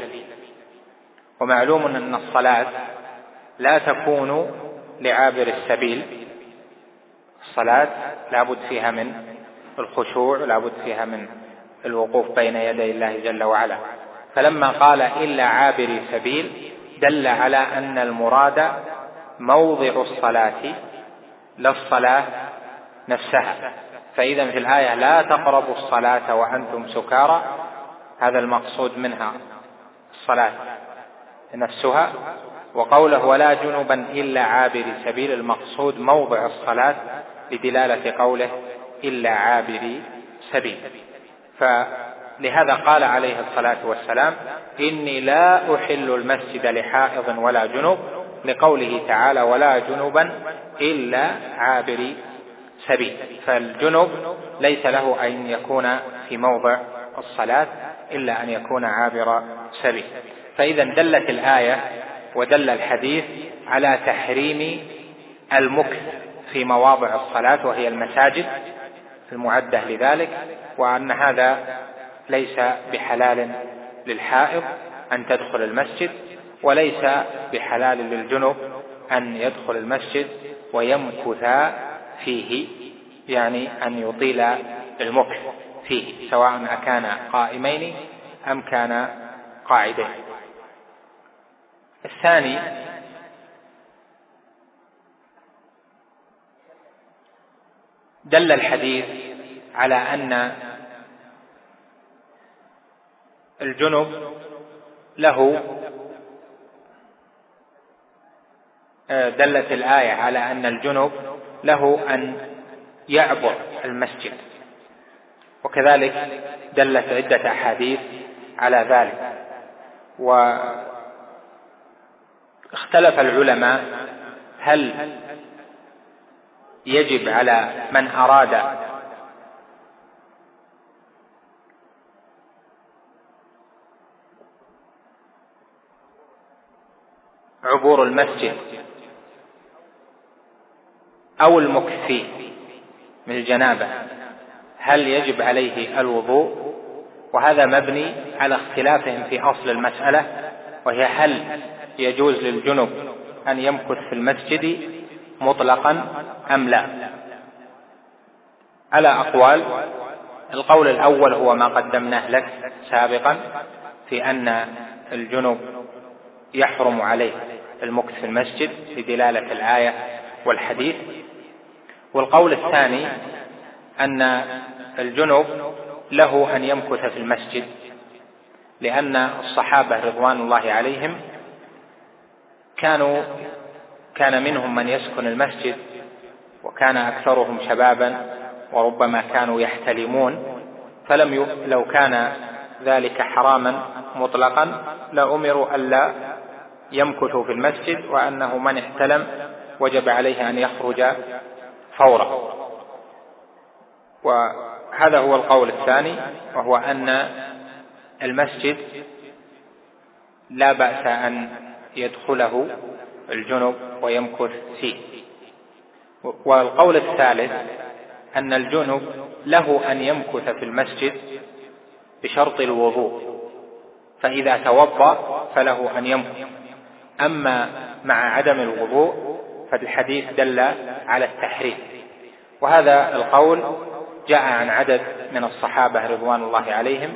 ومعلوم أن الصلاة لا تكون لعابر السبيل، الصلاة لا بد فيها من الخشوع، لا بد فيها من الوقوف بين يدي الله جل وعلا. فلما قال إلا عابر سبيل دل على أن المراد موضع الصلاة لا الصلاة نفسها. فإذا في الآية لا تقربوا الصلاة وأنتم سكارى، هذا المقصود منها الصلاة نفسها. وقوله ولا جنبا إلا عابر سبيل، المقصود موضع الصلاة لدلالة قوله إلا عابر سبيل. فلهذا قال عليه الصلاة والسلام: إني لا أحل المسجد لحائض ولا جنب، لقوله تعالى ولا جنبا إلا عابر سبيل. فالجنب ليس له أن يكون في موضع الصلاة إلا أن يكون عابر سبيل. فإذا دلت الآية ودل الحديث على تحريم المكث في مواضع الصلاة وهي المساجد المعدة لذلك، وأن هذا ليس بحلال للحائض أن تدخل المسجد، وليس بحلال للجنب أن يدخل المسجد ويمكث فيه، يعني أن يطيل المكث فيه سواء أكان قائمين أم كان قاعدين. الثاني دل الحديث على أن الجنب له دلت الآية على أن الجنب له أن يعبر المسجد، وكذلك دلت عدة أحاديث على ذلك. واختلف العلماء هل يجب على من أراد عبور المسجد أو المكث فيه من الجنابة هل يجب عليه الوضوء؟ وهذا مبني على اختلافهم في أصل المسألة، وهي هل يجوز للجنب أن يمكث في المسجد مطلقا أم لا؟ على أقوال. القول الأول هو ما قدمناه لك سابقا في أن الجنب يحرم عليه المكث في المسجد لدلالة الآية والحديث. والقول الثاني أن الجنب له أن يمكث في المسجد، لأن الصحابة رضوان الله عليهم كان منهم من يسكن المسجد، وكان أكثرهم شبابا وربما كانوا يحتلمون، لو كان ذلك حراما مطلقا لأمروا ألا يمكثوا في المسجد، وأنه من احتلم وجب عليه أن يخرج فورا. وهذا هو القول الثاني، وهو أن المسجد لا بأس أن يدخله الجنب ويمكث فيه. والقول الثالث أن الجنب له أن يمكث في المسجد بشرط الوضوء، فإذا توضأ فله أن يمكث. أما مع عدم الوضوء فالحديث دل على التحريم، وهذا القول جاء عن عدد من الصحابة رضوان الله عليهم،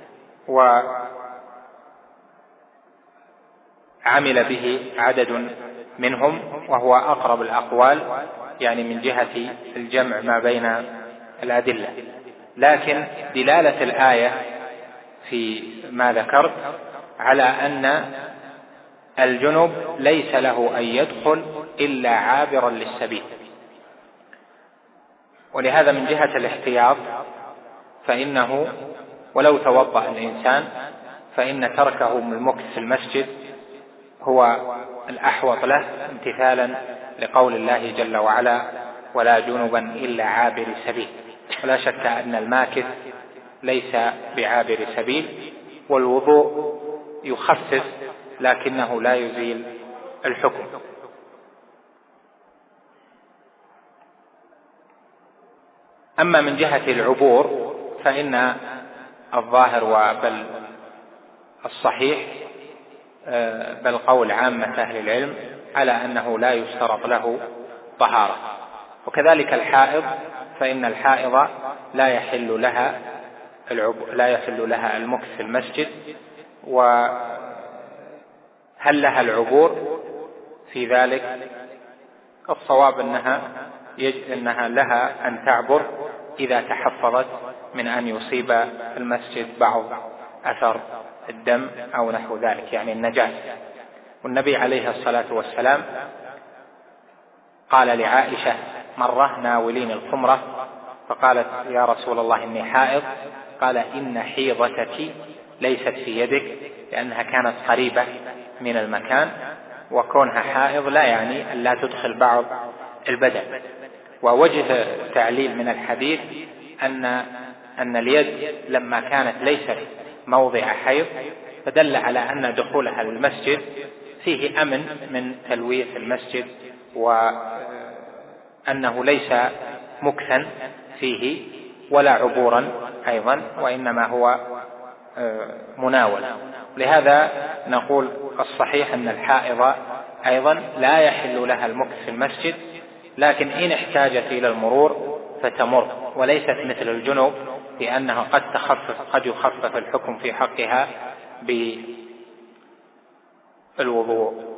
وعمل به عدد منهم، وهو أقرب الأقوال يعني من جهة الجمع ما بين الأدلة. لكن دلالة الآية في ما ذكرت على أن الجنب ليس له أن يدخل إلا عابرا للسبيل، ولهذا من جهة الاحتياط فإنه ولو توضأ الإنسان فإن تركه من المكث في المسجد هو الأحوط له، امتثالا لقول الله جل وعلا: ولا جنبا إلا عابر سبيل. ولا شك أن الماكث ليس بعابر سبيل، والوضوء يخفف لكنه لا يزيل الحكم. أما من جهة العبور فإن الظاهر وبل الصحيح بل قول عامة أهل العلم على أنه لا يشترط له طهارة. وكذلك الحائض، فإن الحائض لا يحل لها المكث في المسجد. وهل لها العبور في ذلك؟ الصواب أنها لها أن تعبر إذا تحفظت من أن يصيب المسجد بعض أثر الدم أو نحو ذلك، يعني النجاسة. والنبي عليه الصلاة والسلام قال لعائشة مرة ناولين الخمرة، فقالت: يا رسول الله إني حائض. قال: إن حيضتك ليست في يدك، لأنها كانت قريبة من المكان، وكونها حائض لا يعني أن لا تدخل بعض البدن. ووجه تعليل من الحديث أن اليد لما كانت ليست موضع حيض فدل على أن دخولها للمسجد فيه أمن من تلويث المسجد، وأنه ليس مكثا فيه ولا عبورا أيضا، وإنما هو مناول. لهذا نقول الصحيح أن الحائض أيضا لا يحل لها المكث في المسجد، لكن إن احتاجت إلى المرور فتمر، وليست مثل الجنوب لأنها قد يخفف الحكم في حقها بالوضوء.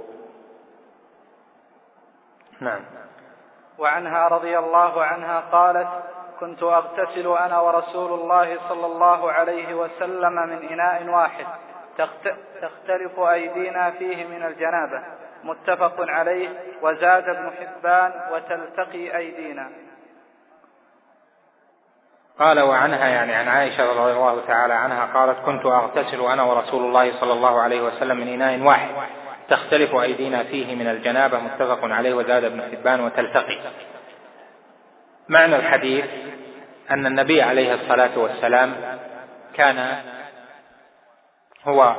نعم. وعنها رضي الله عنها قالت: كنت أغتسل أنا ورسول الله صلى الله عليه وسلم من إناء واحد تختلف أيدينا فيه من الجنابة، متفق عليه. وزاد ابن حبان: وتلتقي أيدينا. قال: وعنها يعني عن عائشة رضي الله تعالى عنها قالت: كنت أغتسل أنا ورسول الله صلى الله عليه وسلم من إناء واحد تختلف أيدينا فيه من الجنابة، متفق عليه. وزاد ابن حبان: وتلتقي. معنى الحديث أن النبي عليه الصلاة والسلام كان هو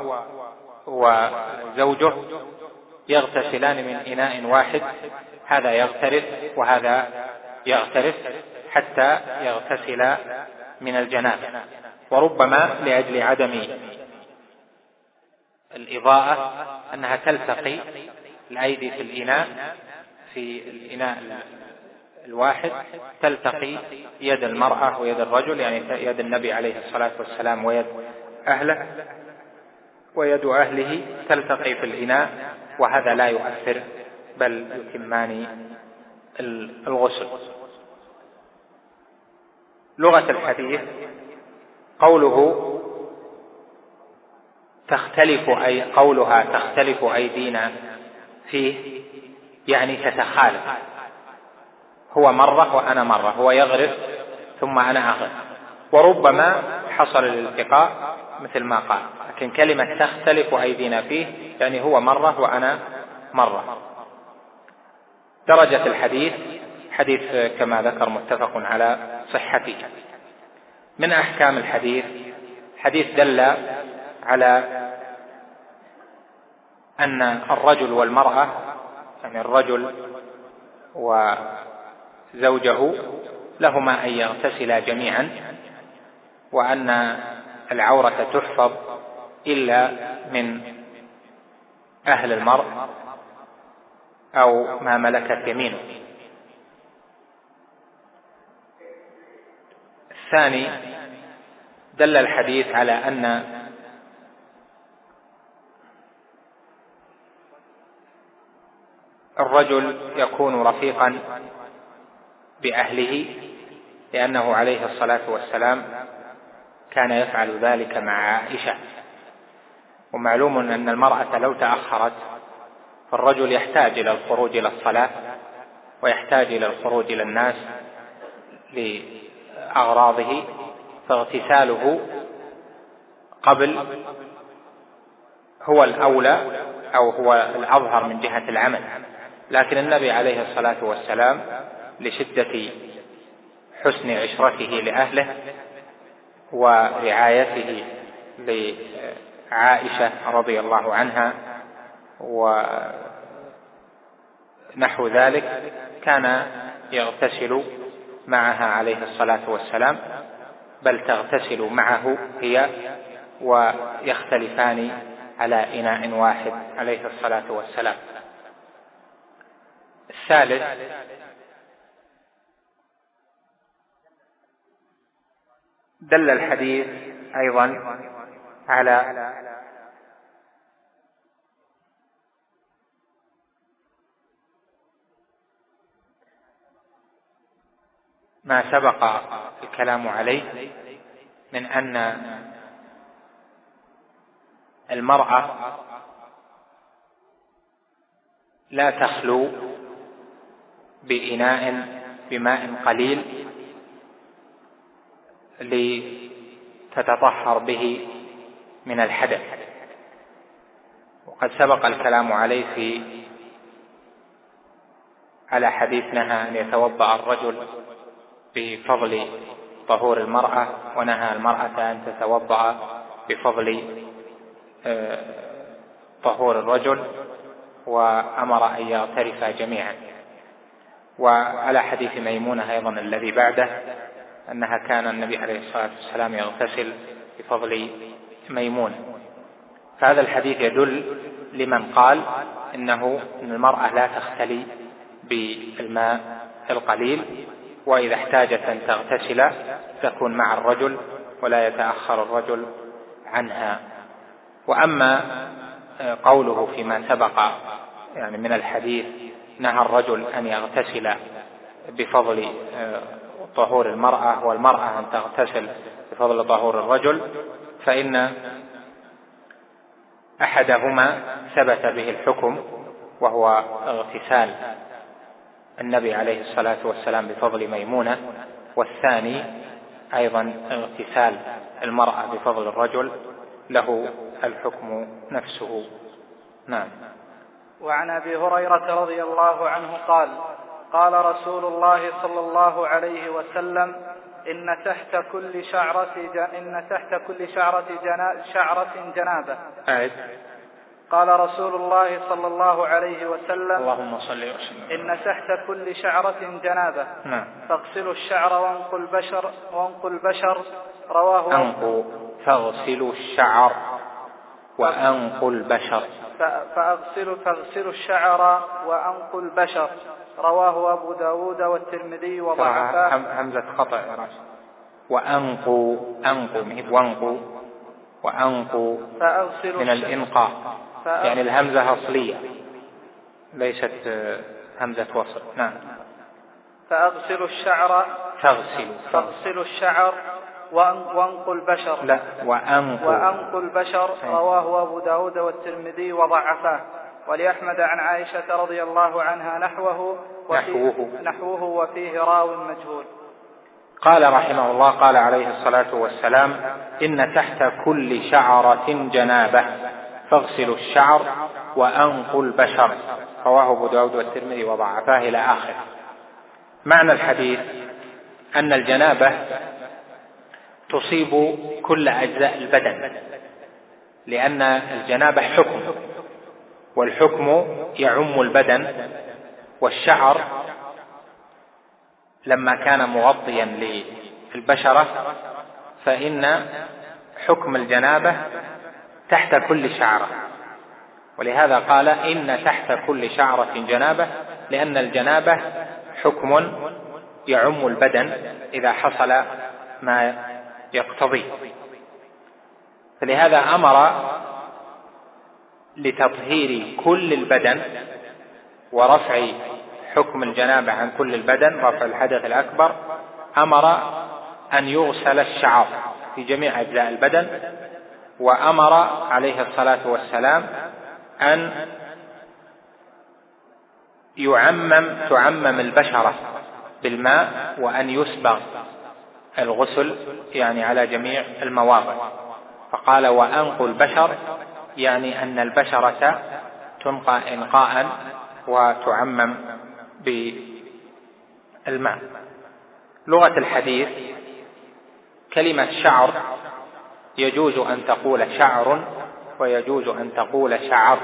وزوجه يغتسلان من إناء واحد، هذا يغترف وهذا يغترف حتى يغتسل من الجنابة. وربما لأجل عدم الإضاءة أنها تلتقي الأيدي في الإناء الواحد، تلتقي يد المرأة ويد الرجل، يعني يد النبي عليه الصلاة والسلام ويد أهله، ويد أهله تلتقي في الإناء، وهذا لا يؤثر بل يتمان الغسل. لغة الحديث قولها تختلف أيدينا فيه يعني تتخالف، هو مرة وأنا مرة، هو يغرف ثم أنا أغرف، وربما حصل الالتقاء مثل ما قال. لكن كلمة تختلف أيدينا فيه يعني هو مرة وأنا مرة. درجة الحديث حديث كما ذكر متفق على صحته. من أحكام الحديث دل على أن الرجل والمرأة، يعني الرجل وزوجه، لهما أن يغتسلا جميعا، وأن العورة تحفظ إلا من أهل المرء أو ما ملكت يمينه. الثاني، دل الحديث على أن الرجل يكون رفيقا بأهله، لأنه عليه الصلاة والسلام كان يفعل ذلك مع عائشة. ومعلوم أن المرأة لو تأخرت فالرجل يحتاج إلى الخروج إلى الصلاة، ويحتاج إلى الخروج إلى الناس لأغراضه، فاغتساله قبل هو الأولى أو هو الأظهر من جهة العمل. لكن النبي عليه الصلاة والسلام لشدة حسن عشرته لأهله ورعايته لعائشة رضي الله عنها ونحو ذلك كان يغتسل معها عليه الصلاة والسلام، بل تغتسل معه هي، ويختلفان على إناء واحد عليه الصلاة والسلام. الثالث، دل الحديث أيضا على ما سبق الكلام عليه من أن المرأة لا تخلو بإناء بماء قليل لتتطهر به من الحدث، وقد سبق الكلام عليه على حديث نهى أن يتوضأ الرجل بفضل طهور المرأة، ونهى المرأة أن تتوضأ بفضل طهور الرجل، وأمر أن يغترفا جميعا. وعلى حديث ميمونة أيضا الذي بعده أنها كان النبي عليه الصلاة والسلام يغتسل بفضل ميمونة. فهذا الحديث يدل لمن قال إن المرأة لا تختلي بالماء القليل، وإذا احتاجت أن تغتسل تكون مع الرجل ولا يتأخر الرجل عنها. وأما قوله فيما سبق يعني من الحديث نهى الرجل أن يغتسل بفضل طهور المرأة والمرأة أن تغتسل بفضل طهور الرجل، فإن أحدهما ثبت به الحكم وهو اغتسال النبي عليه الصلاة والسلام بفضل ميمونة، والثاني أيضا اغتسال المرأة بفضل الرجل له الحكم نفسه. نعم. وعن أبي هريرة رضي الله عنه قال: قال رسول الله صلى الله عليه وسلم: إن تحت كل شعرة جنابة. قال رسول الله صلى الله عليه وسلم: اللهم صل وسلم. إن تحت كل شعرة جنابة. فاغسلوا الشعر وانقوا البشر. رواه أنقوا، فاغسلوا الشعر وأنقوا البشر. فاغسلوا الشعر وأنقوا البشر. رواه أبو داود والترمذي وضعفاه. همزة خطأ يا راشد. وأنقوا، أنقوا مهب وانقوا، وأنقوا من الإنقاء، يعني الهمزة أصلية ليست همزة وصل. نعم. فاغسلوا الشعر، فاغسلوا الشعر وأنقوا البشر. لا، وأنقوا البشر. رواه أبو داود والترمذي وضعفاه. ولأحمد عن عائشة رضي الله عنها نحوه وفيه راو مجهول. قال رحمه الله: قال عليه الصلاة والسلام: إن تحت كل شعرة جنابة فاغسلوا الشعر وأنقوا البشر. رواه أبو داود والترمذي وضعفاه إلى آخر. معنى الحديث أن الجنابة تصيب كل أجزاء البدن، لأن الجنابة حكم، والحكم يعم البدن. والشعر لما كان مغطيا للبشرة فإن حكم الجنابة تحت كل شعرة، ولهذا قال إن تحت كل شعرة جنابة، لأن الجنابة حكم يعم البدن إذا حصل ما يقتضي، فلهذا أمر لتطهير كل البدن ورفع حكم الجنابة عن كل البدن، رفع الحدث الأكبر، أمر أن يغسل الشعر في جميع أجزاء البدن، وأمر عليه الصلاة والسلام أن تعمم البشرة بالماء، وأن يسبغ الغسل يعني على جميع المواضع. فقال وأنقوا البشر، يعني أن البشرة تنقى إنقاء وتعمم بالماء. لغة الحديث كلمة شعر يجوز أن تقول شعر ويجوز أن تقول شعر،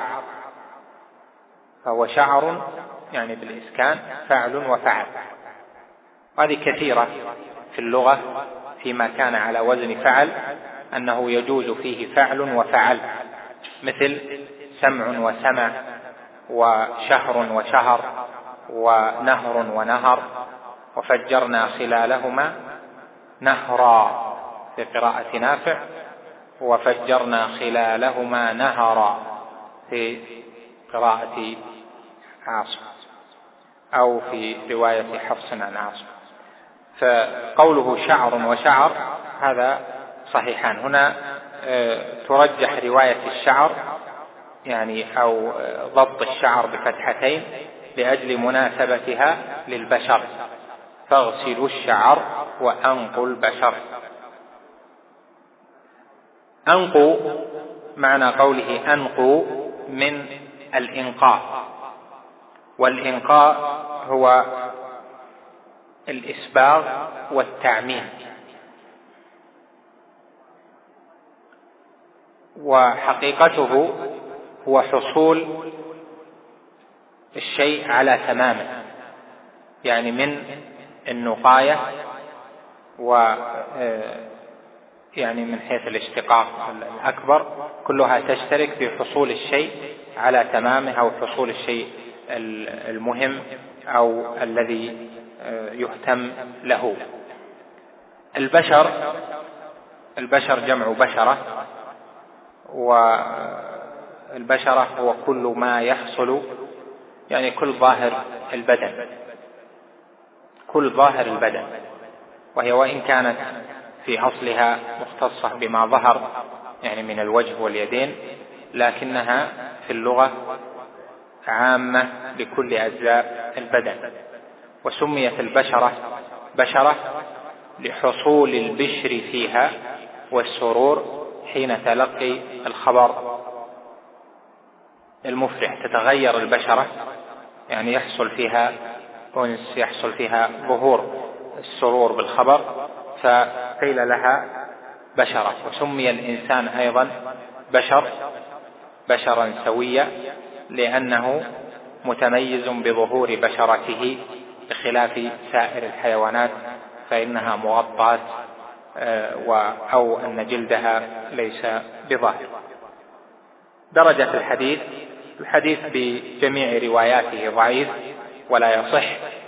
فهو شعر يعني بالإسكان فعل وفعل، وهذه كثيرة في اللغة فيما كان على وزن فعل أنه يجوز فيه فعل وفعل، مثل سمع وسمع، وشهر وشهر، ونهر ونهر، وفجرنا خلالهما نهرا في قراءة نافع، وفجرنا خلالهما نهرا في قراءة عاصم، أو في رواية حفص عن عاصم. فقوله شعر وشعر هذا صحيحان. هنا ترجح رواية الشعر يعني أو ضبط الشعر بفتحتين لأجل مناسبتها للبشر، فاغسلوا الشعر وأنقوا البشر. أنقوا معنى قوله أنقوا من الإنقاء، والإنقاء هو الإسباغ والتعميم، وحقيقته هو حصول الشيء على تمامه، يعني من النقاية يعني من حيث الاشتقاق الأكبر كلها تشترك في حصول الشيء على تمامه، أو حصول الشيء المهم أو الذي يهتم له. البشر جمع بشرة، والبشرة هو كل ما يحصل يعني كل ظاهر البدن، وهي وإن كانت في أصلها مختصة بما ظهر يعني من الوجه واليدين، لكنها في اللغة عامة لكل أجزاء البدن. وسميت البشرة بشرة لحصول البشر فيها والسرور حين تلقي الخبر المفرح. تتغير البشرة يعني يحصل فيها أنس، يحصل فيها ظهور السرور بالخبر، فقيل لها بشرة. وسمي الإنسان أيضا بشرا سويا، لأنه متميز بظهور بشرته بخلاف سائر الحيوانات، فإنها مغطاة أو أن جلدها ليس بظاهر. درجة الحديث بجميع رواياته ضعيف ولا يصح،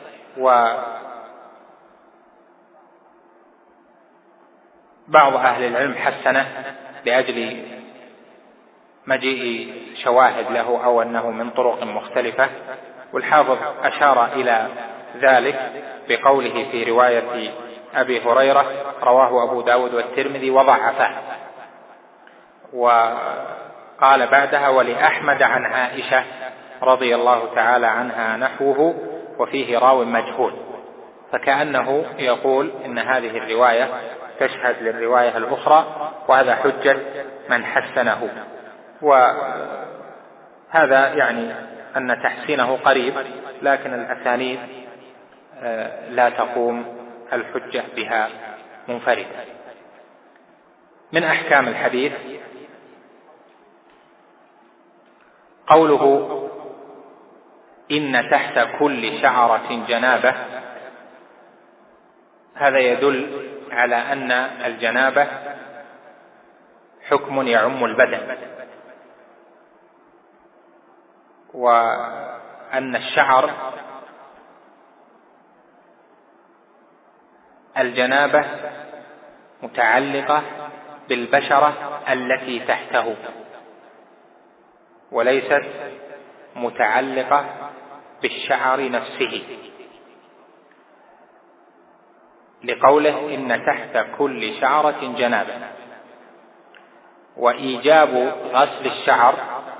وبعض أهل العلم حسنه لأجل مجيء شواهد له أو أنه من طرق مختلفة، والحافظ أشار إلى ذلك بقوله في رواية أبي هريرة رواه أبو داود والترمذي وضعفه، وقال بعدها ولأحمد عن عائشة رضي الله تعالى عنها نحوه وفيه راو مجهول، فكأنه يقول إن هذه الرواية تشهد للرواية الأخرى، وهذا حجة من حسنه. وهذا يعني أن تحسينه قريب، لكن الأسانيد لا تقوم الحجة بها منفردة. من أحكام الحديث قوله إن تحت كل شعرة جنابة، هذا يدل على أن الجنابة حكم يعم البدن، وأن الشعر الجنابة متعلقة بالبشرة التي تحته وليست متعلقة بالشعر نفسه، لقوله إن تحت كل شعرة جنابة. وإيجاب غسل الشعر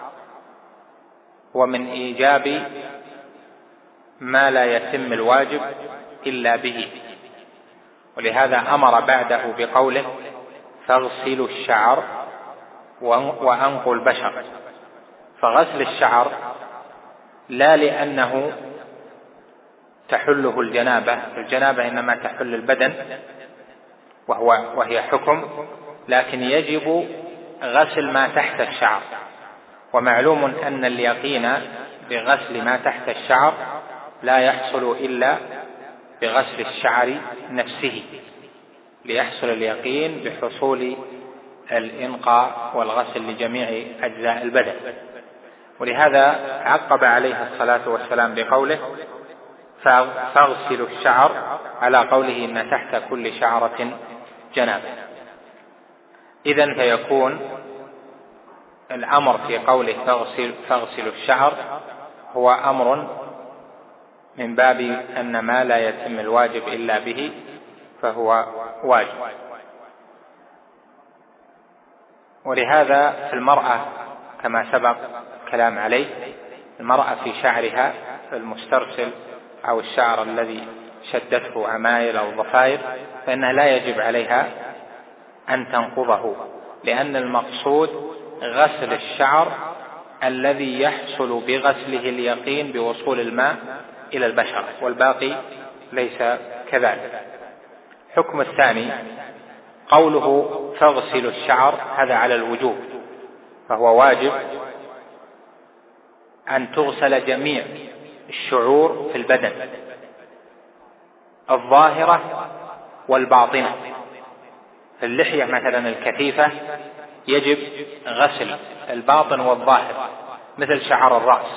ومن إيجاب ما لا يتم الواجب إلا به، ولهذا أمر بعده بقوله فاغسلوا الشعر وأنقوا البشر. فغسل الشعر لا لأنه تحله الجنابة إنما تحل البدن وهي حكم، لكن يجب غسل ما تحت الشعر. ومعلوم أن اليقين بغسل ما تحت الشعر لا يحصل إلا بغسل الشعر نفسه، ليحصل اليقين بحصول الإنقاء والغسل لجميع أجزاء البدن. ولهذا عقب عليه الصلاة والسلام بقوله فاغسلوا الشعر على قوله إن تحت كل شعرة جنابة. إذن فيكون الأمر في قوله فاغسلوا الشعر هو أمر من باب أن ما لا يتم الواجب إلا به فهو واجب. ولهذا في المرأة كما سبق كلام عليه، المرأة في شعرها المسترسل أو الشعر الذي شدته عمايل أو ضفائر فإنها لا يجب عليها أن تنقضه، لأن المقصود غسل الشعر الذي يحصل بغسله اليقين بوصول الماء إلى البشرة، والباقي ليس كذلك. حكم الثاني قوله فاغسلوا الشعر، هذا على الوجوب، فهو واجب أن تغسل جميع الشعور في البدن الظاهرة والباطنة. اللحية مثلا الكثيفة يجب غسل الباطن والظاهر مثل شعر الرأس،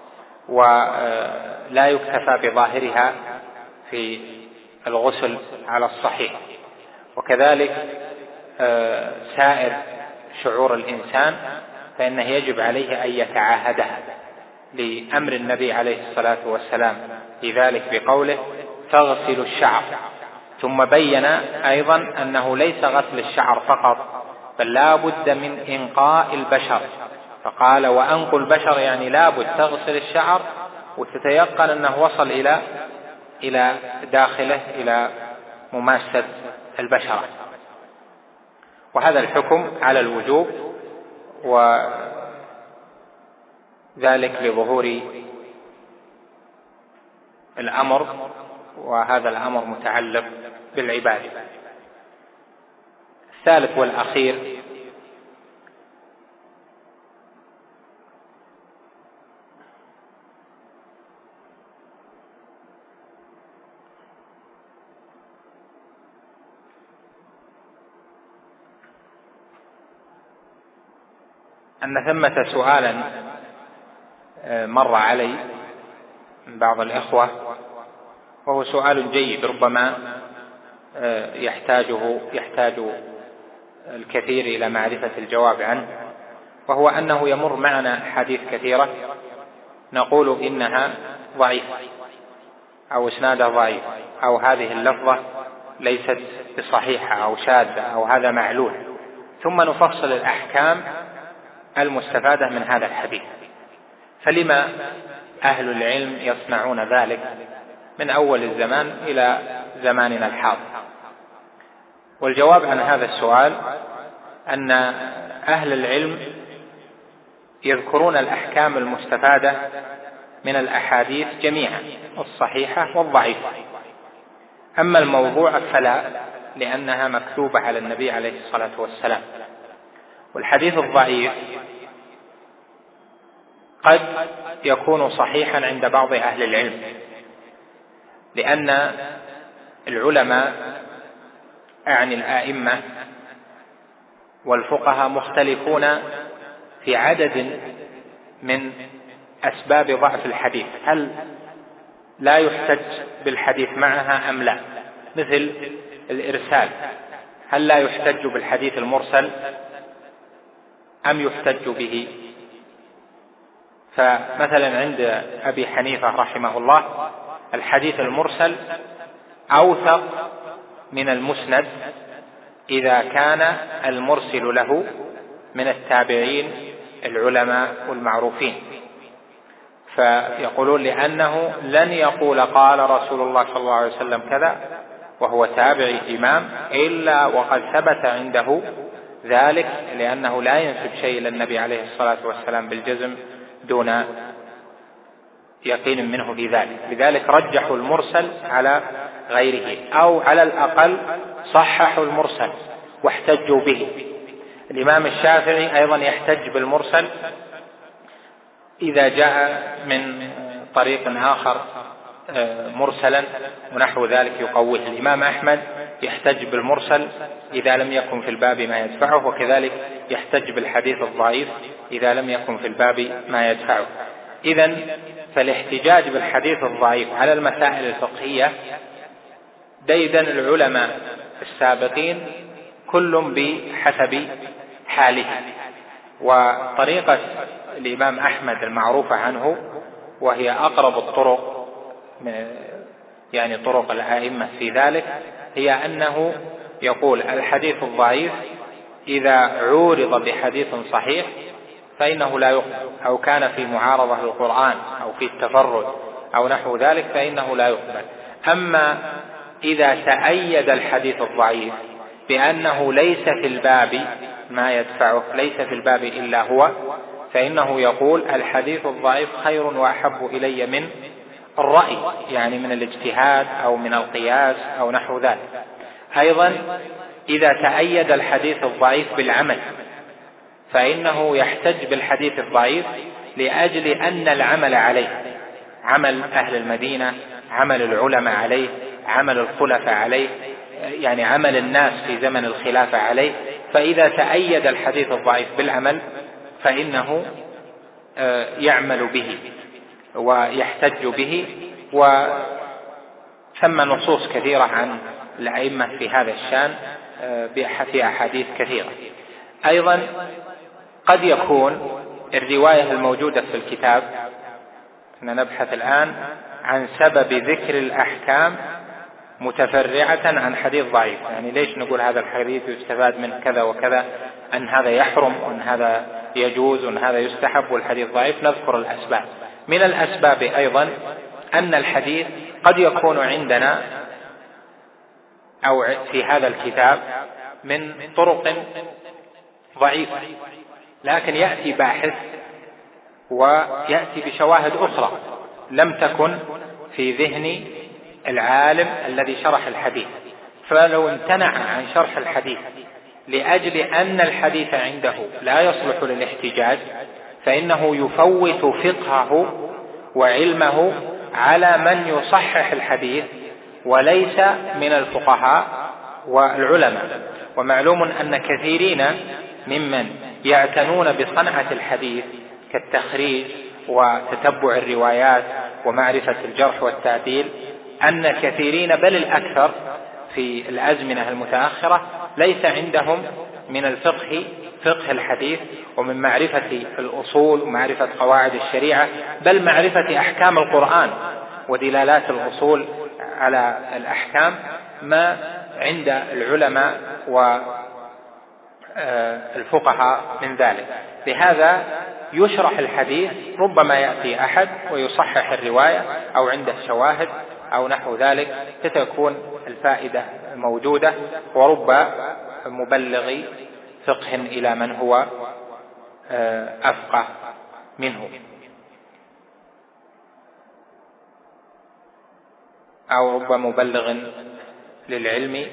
ولا يكتفى بظاهرها في الغسل على الصحيح. وكذلك سائر شعور الإنسان فإنه يجب عليه أن يتعاهدها، لأمر النبي عليه الصلاة والسلام في ذلك بقوله فاغسلوا الشعر. ثم بين أيضا أنه ليس غسل الشعر فقط، بل لا بد من إنقاء البشر، فقال وأنقوا البشر، يعني لا بد تغسل الشعر وتتيقن أنه وصل إلى داخله إلى مماسة البشرة. وهذا الحكم على الوجوب، وذلك لظهور الأمر، وهذا الأمر متعلق بالعبادة. الثالث والأخير أن ثمة سؤالا مر علي من بعض الإخوة، وهو سؤال جيد ربما يحتاج الكثير إلى معرفة الجواب عنه، وهو أنه يمر معنا حديث كثيرة نقول إنها ضعيفة أو إسنادها ضعيف، أو هذه اللفظة ليست بصحيحة أو شاذة أو هذا معلول، ثم نفصل الأحكام المستفادة من هذا الحديث. فلما أهل العلم يصنعون ذلك من أول الزمان إلى زماننا الحاضر؟ والجواب عن هذا السؤال أن أهل العلم يذكرون الأحكام المستفادة من الأحاديث جميعا، الصحيحة والضعيفة. أما الموضوع فلا، لأنها مكتوبة على النبي عليه الصلاة والسلام. والحديث الضعيف قد يكون صحيحا عند بعض أهل العلم، لأن العلماء أعني الآئمة والفقهاء مختلفون في عدد من أسباب ضعف الحديث، هل لا يحتج بالحديث معها أم لا؟ مثل الإرسال، هل لا يحتج بالحديث المرسل أم يحتج به؟ فمثلا عند أبي حنيفة رحمه الله الحديث المرسل أوثق من المسند إذا كان المرسل له من التابعين العلماء والمعروفين، فيقولون لأنه لن يقول قال رسول الله صلى الله عليه وسلم كذا وهو تابعي إمام إلا وقد ثبت عنده ذلك، لأنه لا ينسب شيء للنبي عليه الصلاة والسلام بالجزم دون يقين منه في ذلك. لذلك رجحوا المرسل على غيره، أو على الأقل صححوا المرسل واحتجوا به. الإمام الشافعي أيضا يحتج بالمرسل إذا جاء من طريق آخر مرسلا ونحو ذلك يقويه. الإمام أحمد يحتج بالمرسل إذا لم يكن في الباب ما يدفعه، وكذلك يحتج بالحديث الضعيف إذا لم يكن في الباب ما يدفعه. إذن فالاحتجاج بالحديث الضعيف على المسائل الفقهية ديدن العلماء السابقين كل بحسب حاله. وطريقة الإمام أحمد المعروفة عنه وهي أقرب الطرق يعني طرق الأئمة في ذلك، هي أنه يقول الحديث الضعيف إذا عورض بحديث صحيح فإنه لا يقبل، أو كان في معارضة للقرآن أو في التفرد أو نحو ذلك فإنه لا يقبل. أما إذا تأيد الحديث الضعيف بأنه ليس في الباب ما يدفعه، ليس في الباب إلا هو، فإنه يقول الحديث الضعيف خير وأحب إلي من الرأي، يعني من الاجتهاد أو من القياس أو نحو ذلك. أيضا إذا تأيد الحديث الضعيف بالعمل فإنه يحتج بالحديث الضعيف لأجل أن العمل عليه، عمل أهل المدينة، عمل العلماء عليه، عمل الخلفاء عليه، يعني عمل الناس في زمن الخلافة عليه. فإذا تأيد الحديث الضعيف بالعمل فإنه يعمل به ويحتج به. وثم نصوص كثيرة عن الأئمة في هذا الشان في أحاديث كثيرة. أيضا قد يكون الرواية الموجودة في الكتاب، نبحث الآن عن سبب ذكر الأحكام متفرعة عن حديث ضعيف، يعني ليش نقول هذا الحديث يستفاد من كذا وكذا، أن هذا يحرم وأن هذا يجوز وأن هذا يستحب والحديث ضعيف. نذكر الأسباب. من الأسباب أيضا أن الحديث قد يكون عندنا أو في هذا الكتاب من طرق ضعيفة، لكن يأتي باحث ويأتي بشواهد أخرى لم تكن في ذهن العالم الذي شرح الحديث، فلو امتنع عن شرح الحديث لأجل أن الحديث عنده لا يصلح للاحتجاج فإنه يفوت فقهه وعلمه على من يصحح الحديث وليس من الفقهاء والعلماء. ومعلوم أن كثيرين ممن يعتنون بصنعة الحديث كالتخريج وتتبع الروايات ومعرفة الجرح والتعديل، أن كثيرين بل الأكثر في الأزمنة المتأخرة ليس عندهم من الفقه فقه الحديث ومن معرفة الأصول ومعرفة قواعد الشريعة، بل معرفة أحكام القرآن ودلالات الأصول على الأحكام ما عند العلماء والفقهاء من ذلك. لهذا يشرح الحديث، ربما يأتي أحد ويصحح الرواية أو عنده شواهد أو نحو ذلك، فتكون الفائدة موجودة، ورب مبلغ فقه إلى من هو أفقه منه، أو رب مبلغ للعلم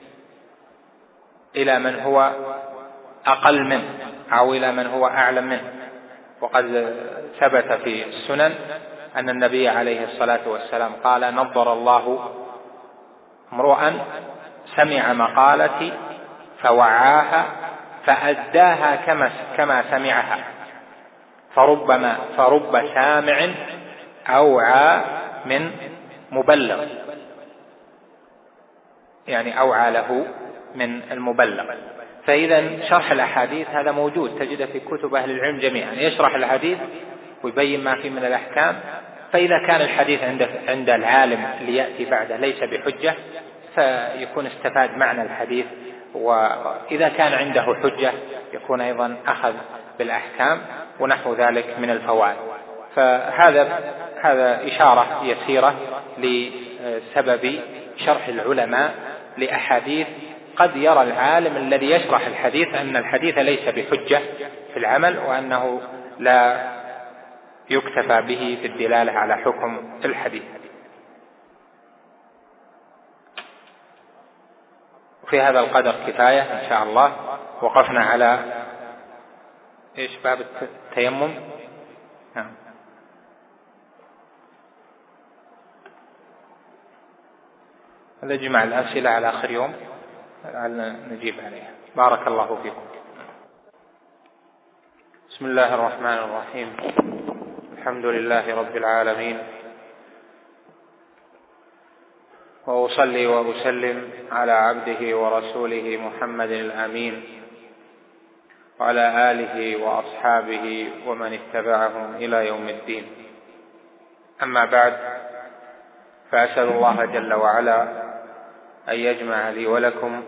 إلى من هو أقل منه أو إلى من هو أعلم منه. وقد ثبت في السنن أن النبي عليه الصلاة والسلام قال: نضر الله امرؤا سمع مقالتي فوعاها فأداها كما سمعها، فرب سامع أوعى من مبلغ، يعني أوعى له من المبلغ. فإذا شرح الأحاديث هذا موجود، تجده في كتب أهل العلم جميعا، يشرح الحديث ويبين ما فيه من الأحكام. فإذا كان الحديث عند العالم ليأتي بعده ليس بحجة فيكون استفاد معنى الحديث، وإذا كان عنده حجة يكون أيضا أخذ بالأحكام ونحو ذلك من الفوائد. فهذا إشارة يسيرة لسبب شرح العلماء لأحاديث قد يرى العالم الذي يشرح الحديث أن الحديث ليس بحجة في العمل، وأنه لا يكتفى به في الدلالة على حكم الحديث. في هذا القدر كفاية إن شاء الله. وقفنا على باب التيمم. هذا جمع الأسئلة على آخر يوم نجيب عليها. بارك الله فيكم. بسم الله الرحمن الرحيم. الحمد لله رب العالمين، وأصلي وأسلم على عبده ورسوله محمد الأمين وعلى آله وأصحابه ومن اتبعهم إلى يوم الدين. أما بعد، فأسأل الله جل وعلا أن يجمع لي ولكم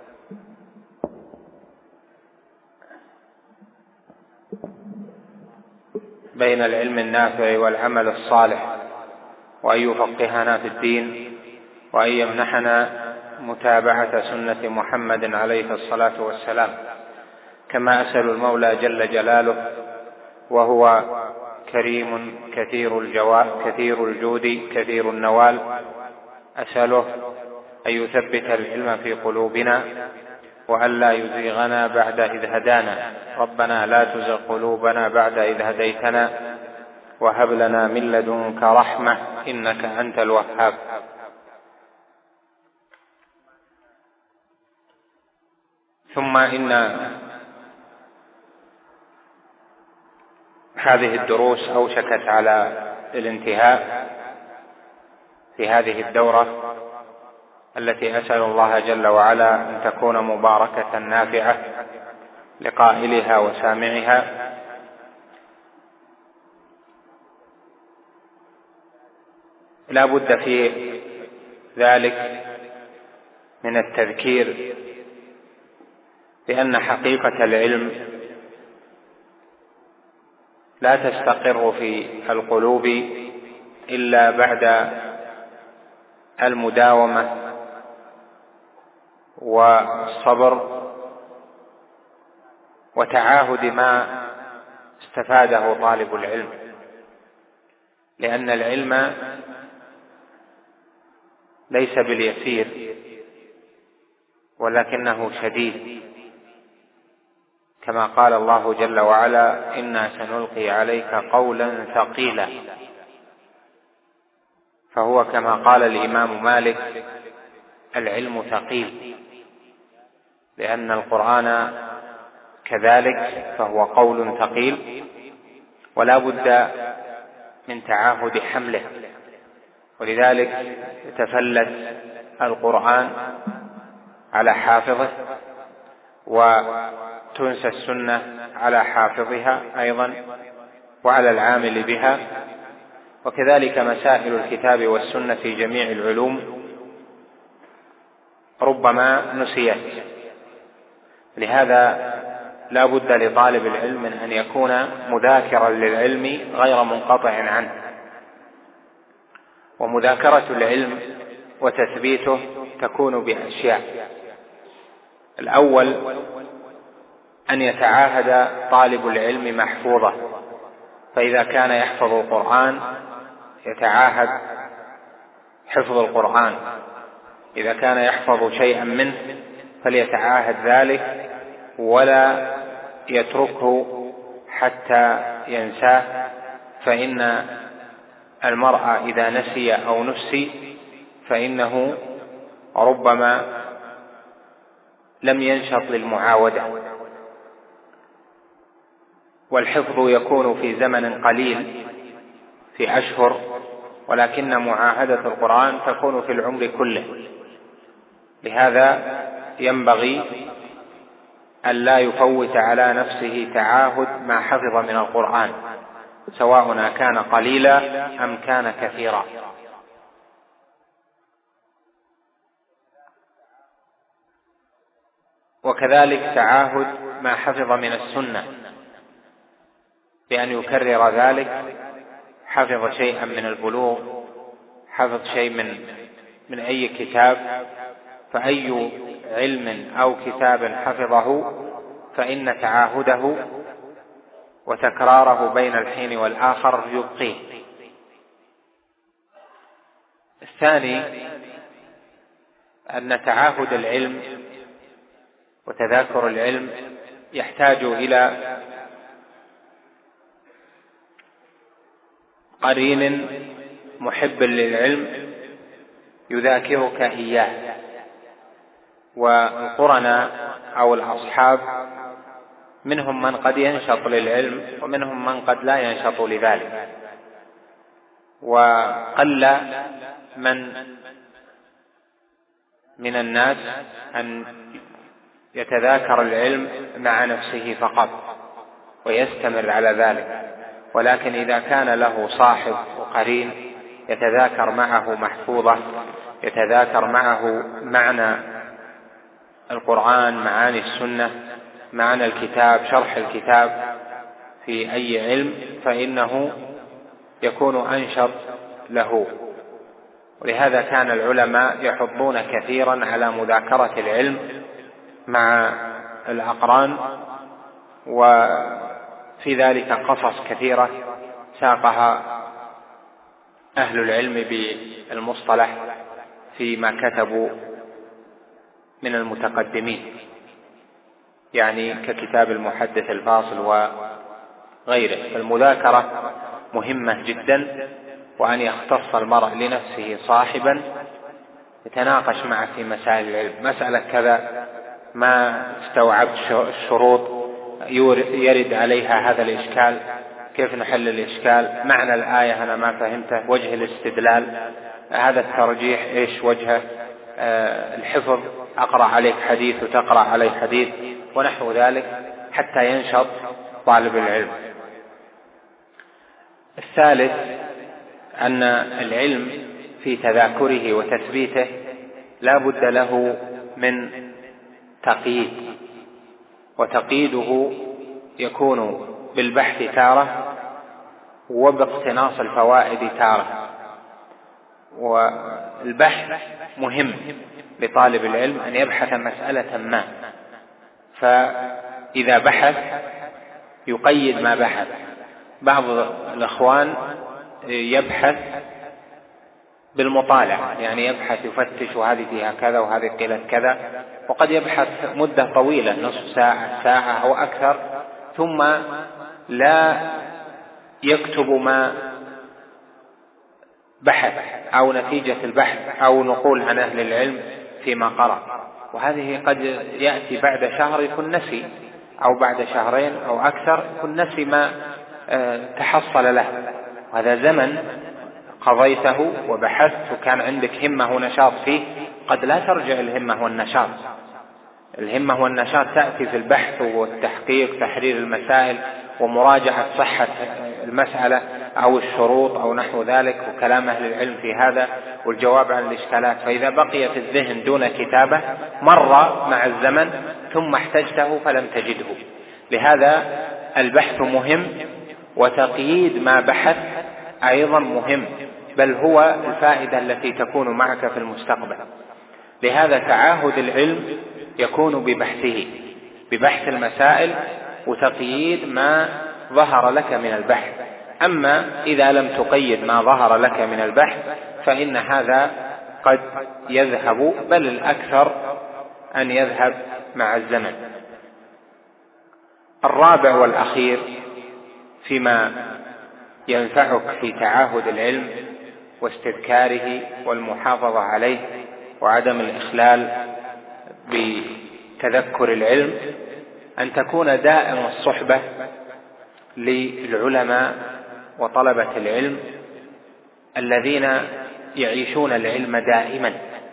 بين العلم النافع والعمل الصالح، وأن يفقهنا في الدين، وأن يمنحنا متابعة سنة محمد عليه الصلاة والسلام. كما أسأل المولى جل جلاله وهو كريم كثير الجود كثير النوال، أسأله أن يثبت العلم في قلوبنا وأن لا يزيغنا بعد إذ هدانا. ربنا لا تزغ قلوبنا بعد إذ هديتنا وهب لنا من لدنك رحمة إنك أنت الوهاب. ثم إن هذه الدروس أوشكت على الانتهاء في هذه الدورة التي أسأل الله جل وعلا أن تكون مباركة نافعة لقائلها وسامعها. لا بد في ذلك من التذكير بأن حقيقة العلم لا تستقر في القلوب إلا بعد المداومة والصبر وتعاهد ما استفاده طالب العلم، لأن العلم ليس باليسير ولكنه شديد، كما قال الله جل وعلا: إنا سنلقي عليك قولا ثقيلا. فهو كما قال الإمام مالك: العلم ثقيل، لأن القرآن كذلك فهو قول ثقيل، ولا بد من تعاهد حمله. ولذلك يتفلت القرآن على حافظه، وتنسى السنة على حافظها أيضا وعلى العامل بها، وكذلك مسائل الكتاب والسنة في جميع العلوم ربما نسيت. لهذا لا بد لطالب العلم من أن يكون مذاكرا للعلم غير منقطع عنه. ومذاكرة العلم وتثبيته تكون بأشياء: الأول أن يتعاهد طالب العلم محفوظه، فإذا كان يحفظ القرآن يتعاهد حفظ القرآن، إذا كان يحفظ شيئا منه فليتعاهد ذلك ولا يتركه حتى ينساه، فإن المرء إذا نسي أو نسي فإنه ربما لم ينشط للمعاودة، والحفظ يكون في زمن قليل في أشهر، ولكن معاهدة القرآن تكون في العمر كله. لهذا ينبغي أن لا يفوت على نفسه تعاهد ما حفظ من القرآن، سواء كان قليلا أم كان كثيرا. وكذلك تعاهد ما حفظ من السنة بأن يكرر ذلك، حفظ شيئا من البلوغ، حفظ شيء من أي كتاب، فأي علم أو كتاب حفظه فإن تعاهده وتكراره بين الحين والآخر يبقيه. الثاني أن تعاهد العلم وتذاكر العلم يحتاج إلى قرين محب للعلم يذاكرك إياه. والقرناء أو الأصحاب منهم من قد ينشط للعلم ومنهم من قد لا ينشط لذلك، وقل من الناس أن يتذاكر العلم مع نفسه فقط ويستمر على ذلك، ولكن إذا كان له صاحب وقرين يتذاكر معه محفوظة، يتذاكر معه معنى القرآن، معاني السنة، معنى الكتاب، شرح الكتاب في أي علم، فإنه يكون أنشط له. ولهذا كان العلماء يحضون كثيرا على مذاكرة العلم مع الأقران، وفي ذلك قصص كثيرة ساقها أهل العلم بالمصطلح فيما كتبوا من المتقدمين، يعني ككتاب المحدث الفاصل وغيره. فالمذاكرة مهمة جدا، وأن يختص المرء لنفسه صاحبا يتناقش معه في مسائل العلم، مسألة كذا ما استوعبت الشروط، يرد عليها هذا الإشكال، كيف نحل الإشكال، معنى الآية أنا ما فهمته، وجه الاستدلال، هذا الترجيح إيش وجهه، الحفظ أقرأ عليك حديث وتقرأ عليه حديث ونحو ذلك، حتى ينشط طالب العلم. الثالث أن العلم في تذاكره وتثبيته لا بد له من تقييد، وتقييده يكون بالبحث تارة وباقتناص الفوائد تارة. والبحث مهم لطالب العلم أن يبحث مسألة ما، فإذا بحث يقيد ما بحث. بعض الأخوان يبحث بالمطالعة، يعني يبحث يفتش وهذه فيها كذا وهذه قيلت كذا، وقد يبحث مدة طويلة نصف ساعة، ساعة أو أكثر، ثم لا يكتب ما بحث أو نتيجة البحث أو نقول عن أهل العلم فيما قرأ. وهذه قد يأتي بعد شهر يكون نسي، أو بعد شهرين أو أكثر يكون نسي ما تحصل له. وهذا زمن قضيته وبحثت وكان عندك همة ونشاط فيه، قد لا ترجع الهمة والنشاط. الهمة والنشاط تأتي في البحث والتحقيق، تحرير المسائل ومراجعة صحة المسألة أو الشروط أو نحو ذلك، وكلام أهل العلم في هذا والجواب عن الإشكالات. فإذا بقي في الذهن دون كتابة مر مع الزمن ثم احتجته فلم تجده. لهذا البحث مهم، وتقييد ما بحث أيضا مهم، بل هو الفائدة التي تكون معك في المستقبل. لهذا تعاهد العلم يكون ببحثه، ببحث المسائل وتقييد ما ظهر لك من البحث. أما إذا لم تقيد ما ظهر لك من البحث فإن هذا قد يذهب، بل الأكثر أن يذهب مع الزمن. الرابع والأخير فيما ينفعك في تعاهد العلم واستذكاره والمحافظة عليه وعدم الإخلال بتذكر العلم، أن تكون دائم الصحبة للعلماء وطلبة العلم الذين يعيشون العلم دائما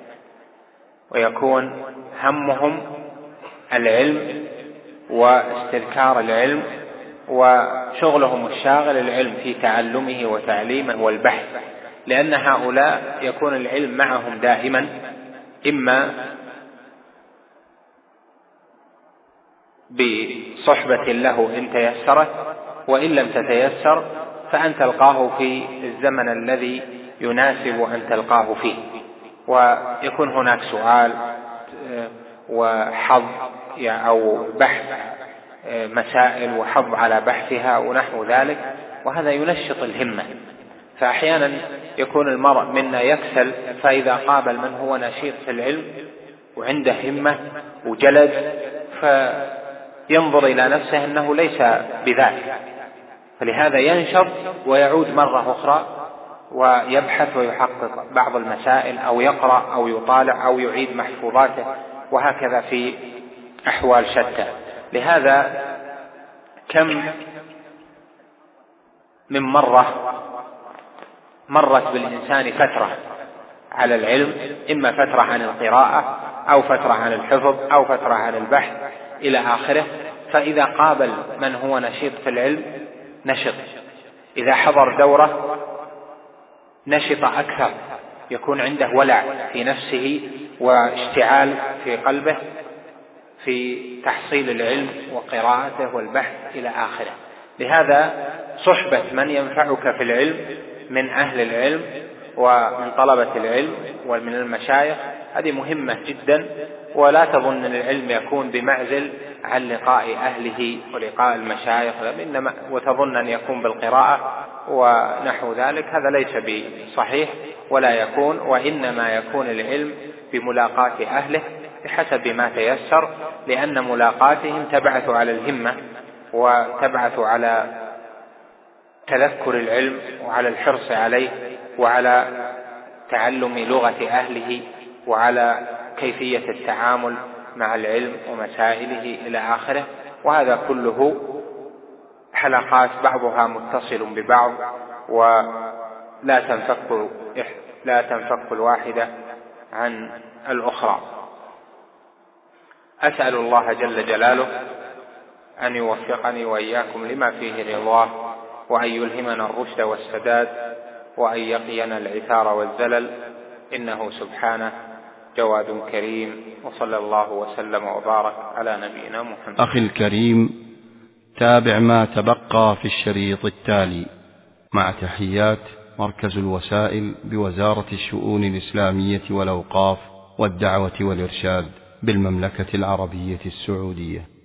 ويكون همهم العلم واستذكار العلم وشغلهم الشاغل العلم في تعلمه وتعليمه والبحث، لأن هؤلاء يكون العلم معهم دائما، إما بصحبة له إن تيسرت، وإن لم تتيسر فأن تلقاه في الزمن الذي يناسب أن تلقاه فيه، ويكون هناك سؤال وحظ أو بحث مسائل وحظ على بحثها ونحو ذلك، وهذا ينشط الهمة. فأحيانا يكون المرء منا يكسل، فإذا قابل من هو نشيط في العلم وعنده همة وجلد فينظر إلى نفسه أنه ليس بذلك، فلهذا ينشط ويعود مرة أخرى ويبحث ويحقق بعض المسائل أو يقرأ أو يطالع أو يعيد محفوظاته، وهكذا في أحوال شتى. لهذا كم من مرة مرت بالإنسان فترة على العلم، إما فترة عن القراءة أو فترة عن الحفظ أو فترة عن البحث إلى آخره، فإذا قابل من هو نشيط في العلم نشط، إذا حضر دورة نشط أكثر، يكون عنده ولع في نفسه واشتعال في قلبه في تحصيل العلم وقراءته والبحث إلى آخره. لهذا صحبة من ينفعك في العلم من أهل العلم ومن طلبة العلم ومن المشايخ هذه مهمة جدا، ولا تظن أن العلم يكون بمعزل عن لقاء أهله ولقاء المشايخ، إنما وتظن أن يكون بالقراءة ونحو ذلك، هذا ليس بصحيح ولا يكون، وإنما يكون العلم بملاقاة أهله بحسب ما تيسر، لأن ملاقاتهم تبعث على الهمة وتبعث على تذكر العلم وعلى الحرص عليه وعلى تعلم لغة أهله وعلى كيفية التعامل مع العلم ومسائله إلى آخره. وهذا كله حلقات بعضها متصل ببعض ولا تنفك الواحدة عن الأخرى. أسأل الله جل جلاله أن يوفقني وإياكم لما فيه رضاه، وأن يلهمنا الرشد والسداد، وأن يقينا العثار والزلل، إنه سبحانه جواد كريم. وصلى الله وسلم وبارك على نبينا محمد. أخي الكريم، تابع ما تبقى في الشريط التالي مع تحيات مركز الوسائل بوزارة الشؤون الإسلامية والأوقاف والدعوة والإرشاد بالمملكة العربية السعودية.